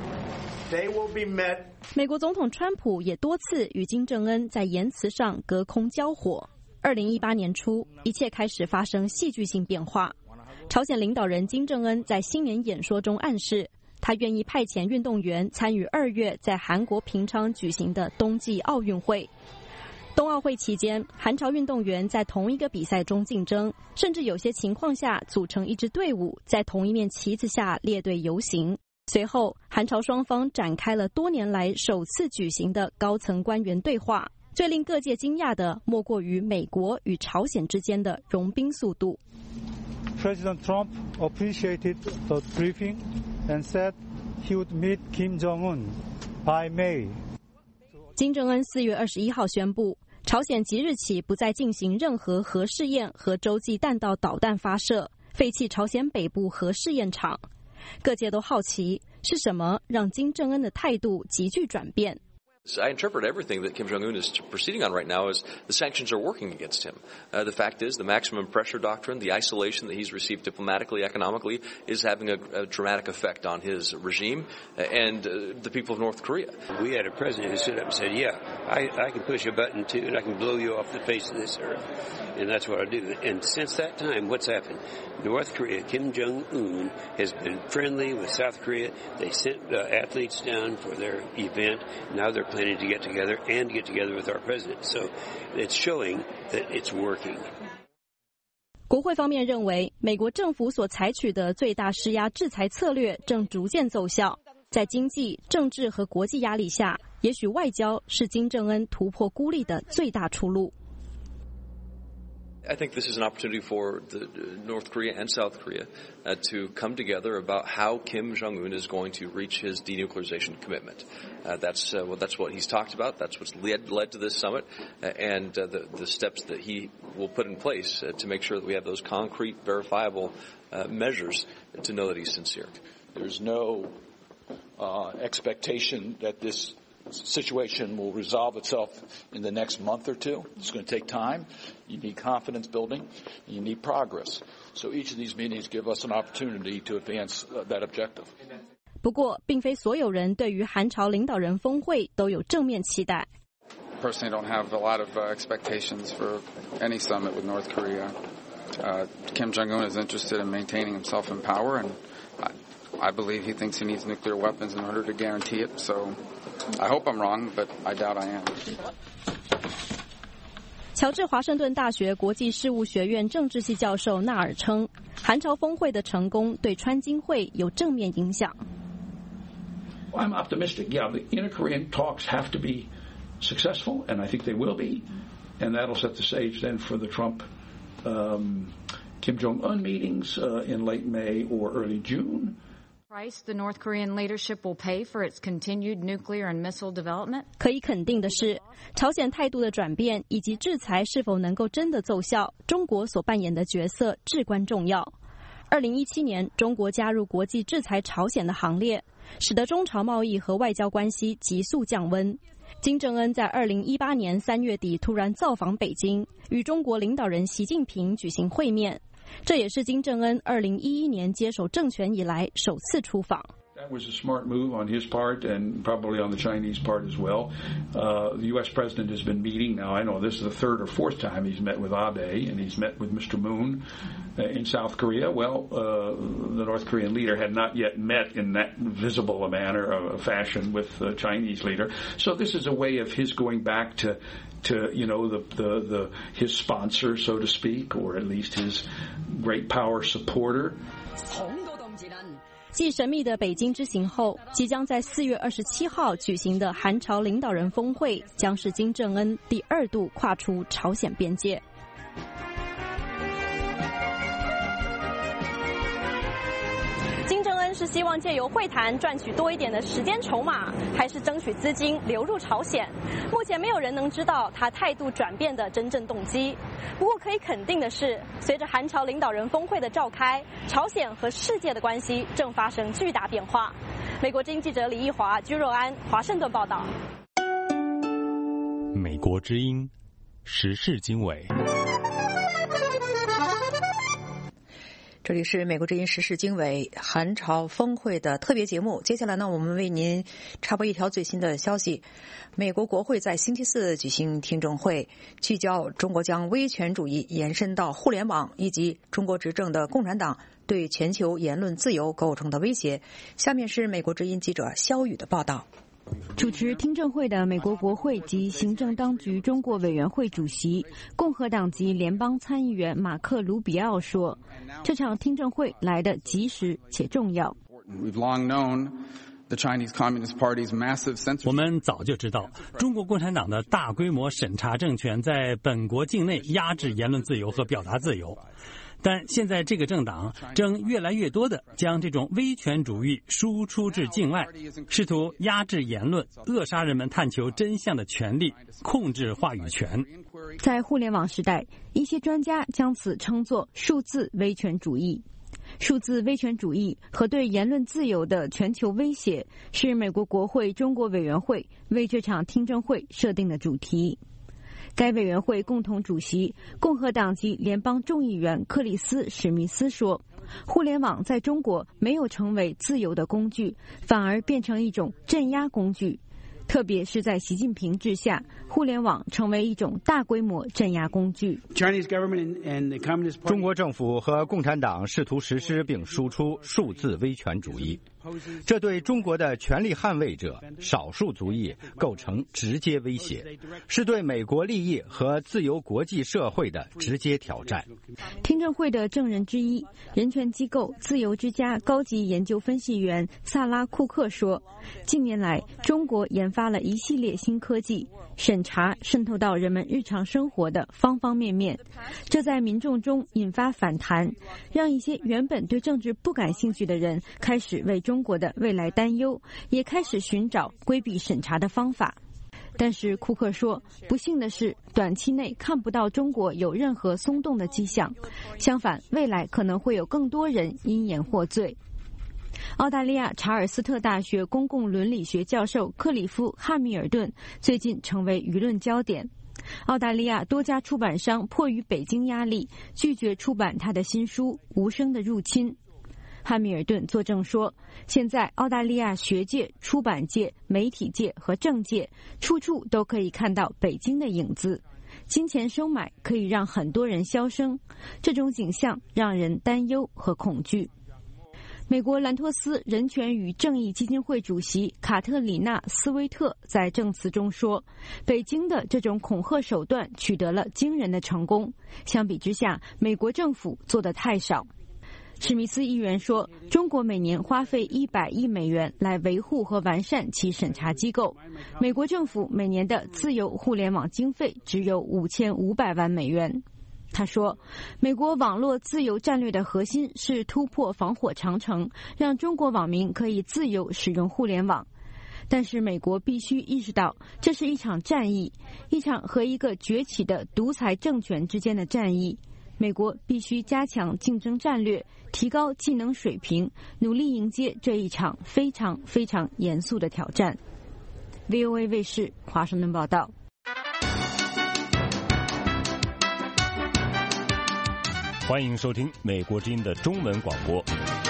美国总统川普也多次与金正恩在言辞上隔空交火。二零一八年初，一切开始发生戏剧性变化。朝鲜领导人金正恩在新年演说中暗示，他愿意派遣运动员参与二月在韩国平昌举行的冬季奥运会。冬奥会期间，韩朝运动员在同一个比赛中竞争，甚至有些情况下组成一支队伍，在同一面旗子下列队游行。 随后，韩朝双方展开了多年来首次举行的高层官员对话。最令各界惊讶的，莫过于美国与朝鲜之间的融冰速度。 President Trump appreciated the briefing and said he would meet Kim Jong-un by May. 金正恩四月二十一号宣布，朝鲜即日起不再进行任何核试验和洲际弹道导弹发射，废弃朝鲜北部核试验场。各界都好奇，是什么让金正恩的态度急剧转变。 I interpret everything that Kim Jong-un is proceeding on right now as the sanctions are working against him. Uh, the fact is, the maximum pressure doctrine, the isolation that he's received diplomatically, economically, is having a, a dramatic effect on his regime and uh, the people of North Korea. We had a president who stood up and said, yeah, I, I can push a button too, and I can blow you off the face of this earth. And that's what I do. And since that time, what's happened? North Korea, Kim Jong-un, has been friendly with South Korea. They sent uh, athletes down for their event. Now they're planning to get together and get together with our president. So it's showing that it's working. 国会方面认为，美国政府所采取的最大施压制裁策略正逐渐奏效。在经济、政治和国际压力下，也许外交是金正恩突破孤立的最大出路。 I think this is an opportunity for the, uh, North Korea and South Korea uh, to come together about how Kim Jong-un is going to reach his denuclearization commitment. Uh, that's uh, well, that's what he's talked about. That's what's led, led to this summit, uh, and uh, the, the steps that he will put in place uh, to make sure that we have those concrete, verifiable uh, measures to know that he's sincere. There's no uh, expectation that this situation will resolve itself in the next month or two. It's going to take time. You need confidence building. You need progress. So each of these meetings give us an opportunity to advance uh, that objective. 不过，并非所有人对于韩朝领导人峰会都有正面期待。 Personally, don't have a lot of uh, expectations for any summit with North Korea. Uh, Kim Jong-un is interested in maintaining himself in power, and I, I believe he thinks he needs nuclear weapons in order to guarantee it. So I hope I'm wrong, but I doubt I am. 乔治华盛顿大学国际事务学院政治系教授纳尔称，韩朝峰会的成功对川金会有正面影响。 I'm optimistic. Yeah, the inter-Korean talks have to be successful, and I think they will be, and that'll set the stage then for the Trump, um, Kim Jong-un meetings uh, in late May or early June. Price the North Korean leadership will pay for its continued nuclear and missile development. 可以肯定的是，朝鲜态度的转变以及制裁是否能够真的奏效，中国所扮演的角色至关重要。二零一七年，中国加入国际制裁朝鲜的行列，使得中朝贸易和外交关系急速降温。金正恩在二零一八年三月底突然造访北京，与中国领导人习近平举行会面。这也是金正恩二零一一年接手政权以来首次出访。 That was a smart move on his part and probably on the Chinese part as well. Uh, the U S president has been meeting now. I know this is the third or fourth time he's met with Abe, and he's met with Mister Moon uh, in South Korea. Well, uh, the North Korean leader had not yet met in that visible a manner of fashion with the Chinese leader. So this is a way of his going back to to, you know, the, the, the, his sponsor, so to speak, or at least his great power supporter. 继神秘的北京之行后，即将在四月二十七号举行的韩朝领导人峰会，将是金正恩第二度跨出朝鲜边界。金正恩是希望借由会谈赚取多一点的时间筹码，还是争取资金流入朝鲜？目前没有人能知道他态度转变的真正动机。不过可以肯定的是，随着韩朝领导人峰会的召开，朝鲜和世界的关系正发生巨大变化。美国之音记者李义华、居若安，华盛顿报道。 美国之音时事经纬。 这里是美国之音时事经纬韩朝峰会的特别节目。接下来呢，我们为您插播一条最新的消息。美国国会在星期四举行听证会，聚焦中国将威权主义延伸到互联网以及中国执政的共产党对全球言论自由构成的威胁。下面是美国之音记者肖宇的报道。 主持听证会的美国国会及行政当局中国委员会主席、共和党籍联邦参议员马克·卢比奥说，这场听证会来得及时且重要。 我们早就知道，中国共产党的大规模审查政权在本国境内压制言论自由和表达自由。但现在这个政党正越来越多地将这种威权主义输出至境外，试图压制言论，扼杀人们探求真相的权利，控制话语权。 在互联网时代，一些专家将此称作数字威权主义。数字威权主义和对言论自由的全球威胁是美国国会中国委员会为这场听证会设定的主题。该委员会共同主席共和党籍联邦众议员克里斯·史密斯说，互联网在中国没有成为自由的工具，反而变成一种镇压工具，特别是在习近平治下，互联网成为一种大规模镇压工具。 中国政府和共产党试图实施并输出数字威权主义，这对中国的权利捍卫者、少数族裔构成直接威胁，是对美国利益和自由国际社会的直接挑战。 听证会的证人之一，人权机构自由之家高级研究分析员萨拉·库克说，近年来中国研发了一系列新科技，审查渗透到人们日常生活的方方面面，这在民众中引发反弹，让一些原本对政治不感兴趣的人开始为中国的未来担忧，也开始寻找规避审查的方法。但是库克说，不幸的是，短期内看不到中国有任何松动的迹象，相反，未来可能会有更多人因言获罪。澳大利亚查尔斯特大学公共伦理学教授克里夫·汉密尔顿最近成为舆论焦点。澳大利亚多家出版商迫于北京压力，拒绝出版他的新书《无声的入侵》。汉密尔顿作证说，现在澳大利亚学界、出版界、媒体界和政界处处都可以看到北京的影子。金钱收买可以让很多人销声，这种景象让人担忧和恐惧。美国兰托斯人权与正义基金会主席卡特里娜·斯威特在证词中说，北京的这种恐吓手段取得了惊人的成功，相比之下，美国政府做得太少。史密斯议员说，中国每年花费一百亿美元来维护和完善其审查机构，美国政府每年的自由互联网经费只有五千五百万美元。他说，美国网络自由战略的核心是突破防火长城，让中国网民可以自由使用互联网。但是美国必须意识到，这是一场战役，一场和一个崛起的独裁政权之间的战役。美国必须加强竞争战略，提高技能水平，努力迎接这一场非常非常严肃的挑战。V O A 卫视华盛顿报道。 欢迎收听美国之音的中文广播。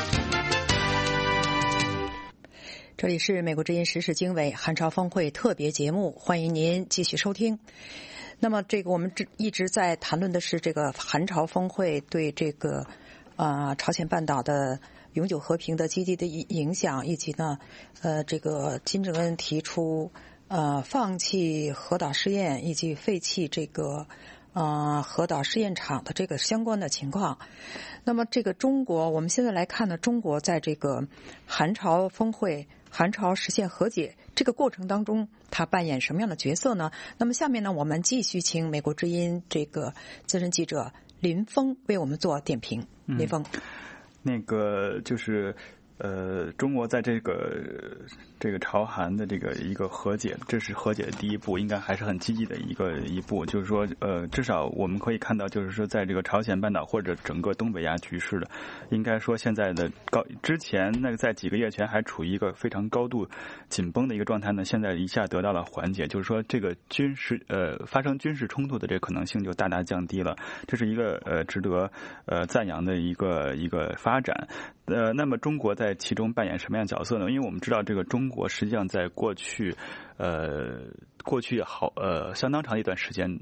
这里是美国之音时事经纬韩朝峰会特别节目，欢迎您继续收听。那么这个我们一直在谈论的是这个韩朝峰会对这个啊、呃、朝鲜半岛的永久和平的积极的影响，以及呢呃这个金正恩提出呃放弃核岛试验以及废弃这个呃核岛试验场的这个相关的情况。那么这个中国，我们现在来看呢，中国在这个韩朝峰会、韩朝实现和解这个过程当中，他扮演什么样的角色呢？那么下面呢，我们继续请美国之音这个资深记者林峰为我们做点评。林峰， 嗯、那个就是呃，中国在这个这个朝韩的这个一个和解，这是和解的第一步，应该还是很积极的一个一步。就是说，呃，至少我们可以看到，就是说，在这个朝鲜半岛或者整个东北亚局势的，应该说现在的高之前那个在几个月前还处于一个非常高度紧绷的一个状态呢，现在一下得到了缓解，就是说这个军事呃发生军事冲突的这个可能性就大大降低了，这是一个呃值得呃赞扬的一个一个发展。呃，那么中国在其中扮演什么样角色呢？因为我们知道，这个中国实际上在过去，呃，过去好呃相当长一段时间，那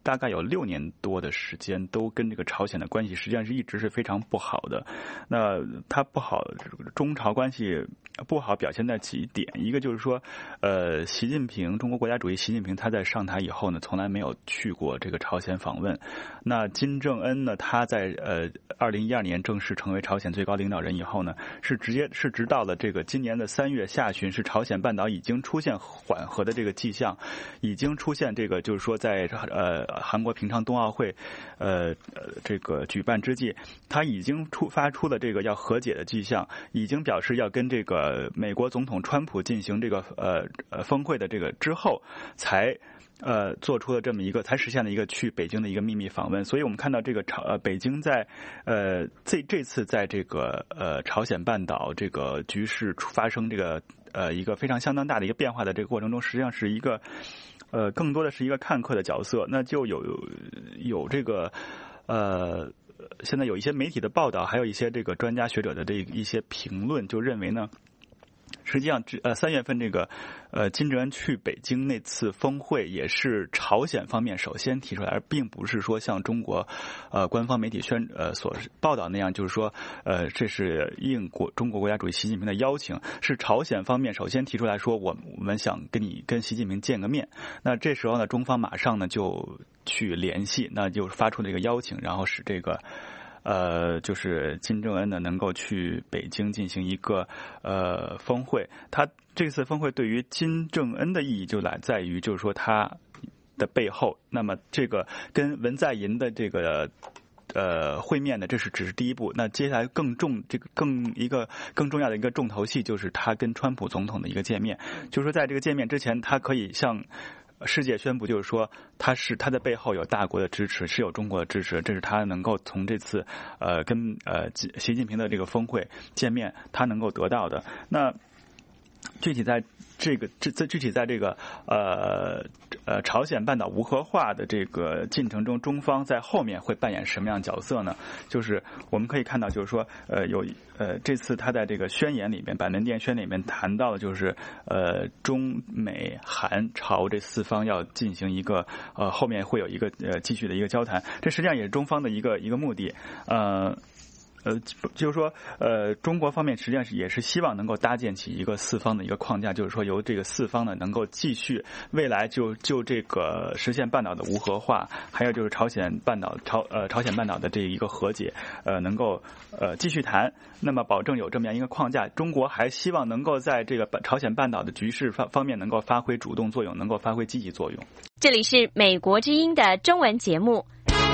大概有六年多的时间，都跟这个朝鲜的关系实际上是一直是非常不好的。那它不好，中朝关系不好表现在几点，一个就是说，呃，习近平，中国国家主席习近平他在上台以后呢，从来没有去过这个朝鲜访问。那金正恩呢，他在呃二零一二年正式成为朝鲜最高领导人以后呢，是直接是直到了这个今年的三月下旬，是朝鲜半岛已经出现缓和的这个迹象，已经出现这个就是说在呃韩国平昌冬奥会呃这个举办之际，他已经出发出了这个要和解的迹象，已经表示要跟这个美国总统川普进行这个呃呃峰会的这个之后，才呃做出了这么一个，才实现了一个去北京的一个秘密访问。所以我们看到这个朝呃北京在呃这这次在这个呃朝鲜半岛这个局势发生这个呃一个非常相当大的一个变化的这个过程中，实际上是一个呃更多的是一个看客的角色。那就有有这个呃现在有一些媒体的报道，还有一些这个专家学者的这一些评论，就认为呢，实际上，呃，三月份这个，呃，金正恩去北京那次峰会，也是朝鲜方面首先提出来，而并不是说像中国，呃，官方媒体宣呃所报道那样，就是说，呃，这是应国中国国家主席习近平的邀请，是朝鲜方面首先提出来说，我我们想跟你跟习近平见个面。那这时候呢，中方马上呢就去联系，那就发出这个邀请，然后使这个。呃，就是金正恩呢能够去北京进行一个呃峰会。他这次峰会对于金正恩的意义就来在于，就是说他的背后，那么这个跟文在寅的这个呃会面呢，这是只是第一步。那接下来更重这个更一个更重要的一个重头戏，就是他跟川普总统的一个见面。就是说在这个见面之前，他可以向世界宣布，就是说他是他的背后有大国的支持，是有中国的支持，这是他能够从这次呃跟呃习近平的这个峰会见面他能够得到的。那具体在这个这这具体在这个呃呃朝鲜半岛无核化的这个进程中，中方在后面会扮演什么样的角色呢？就是我们可以看到，就是说呃有呃这次他在这个宣言里面，板门店宣言里面谈到的就是呃中美韩朝这四方要进行一个呃后面会有一个呃继续的一个交谈，这实际上也是中方的一个一个目的。呃呃，就是说，呃，中国方面实际上是也是希望能够搭建起一个四方的一个框架，就是说由这个四方呢能够继续未来就就这个实现半岛的无核化，还有就是朝鲜半岛朝呃朝鲜半岛的这一个和解，呃，能够呃继续谈，那么保证有这么样一个框架。中国还希望能够在这个朝鲜半岛的局势方方面能够发挥主动作用，能够发挥积极作用。 这里是美国之音的中文节目。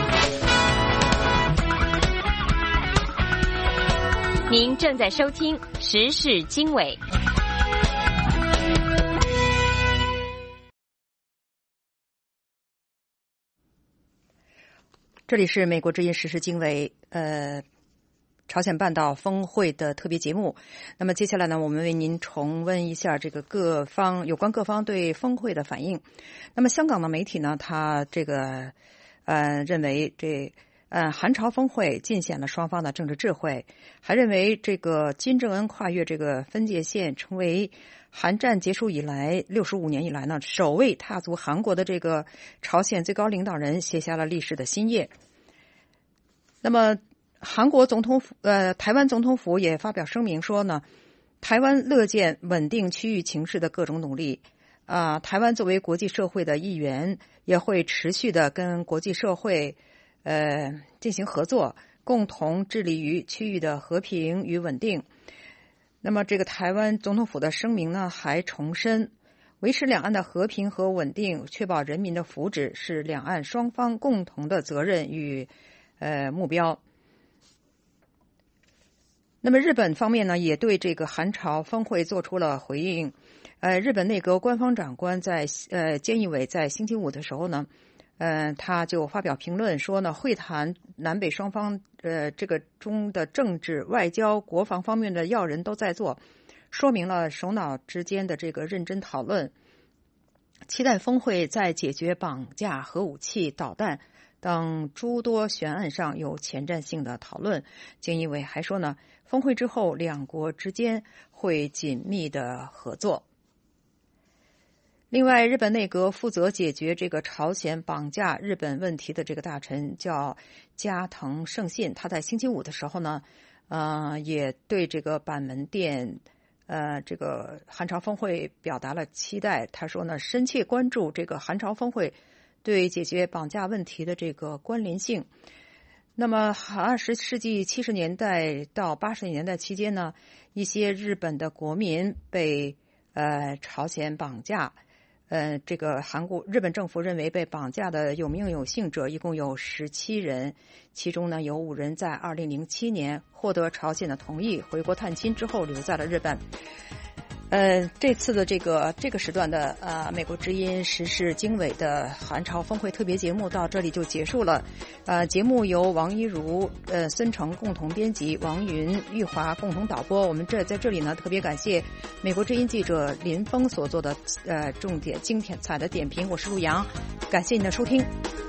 您正在收听时事经纬。 这里是美国之音时事经纬，呃，朝鲜半岛峰会的特别节目。那么接下来呢，我们为您重温一下这个各方有关各方对峰会的反应。那么香港的媒体呢，他这个呃认为这。呃，韩朝峰会尽显了双方的政治智慧，还认为这个金正恩跨越这个分界线，成为韩战结束以来六十五年以来呢首位踏足韩国的这个朝鲜最高领导人，写下了历史的新页。那么，韩国总统府呃，台湾总统府也发表声明说呢，台湾乐见稳定区域情势的各种努力。啊、呃，台湾作为国际社会的一员，也会持续的跟国际社会。呃，进行合作，共同致力于区域的和平与稳定。那么，这个台湾总统府的声明呢，还重申，维持两岸的和平和稳定，确保人民的福祉是两岸双方共同的责任与呃目标。那么，日本方面呢，也对这个韩朝峰会做出了回应。呃，日本内阁官方长官在呃菅义伟在星期五的时候呢。呃，他就发表评论说呢，会谈南北双方呃这个中的政治、外交、国防方面的要人都在做，说明了首脑之间的这个认真讨论。期待峰会在解决绑架、核武器、导弹等诸多悬案上有前瞻性的讨论。菅义伟还说呢，峰会之后两国之间会紧密的合作。 另外，日本内阁负责解决这个朝鲜绑架日本问题的这个大臣叫加藤胜信，他在星期五的时候呢，呃，也对这个板门店，呃，这个韩朝峰会表达了期待。他说呢，深切关注这个韩朝峰会对解决绑架问题的这个关联性。那么，二十世纪七十年代到八十年代期间呢，一些日本的国民被呃朝鲜绑架。呃，这个韩国日本政府认为被绑架的有名有姓者一共有十七人，其中呢有五人在二零零七年获得朝鲜的同意，回国探亲之后留在了日本。呃，这次的这个这个时段的呃美国之音时事经纬的韩朝峰会特别节目到这里就结束了。呃，节目由王一如、呃孙成共同编辑，王云、玉华共同导播。我们这在这里呢特别感谢美国之音记者林峰所做的呃重点精彩的点评。我是陆阳，感谢您的收听。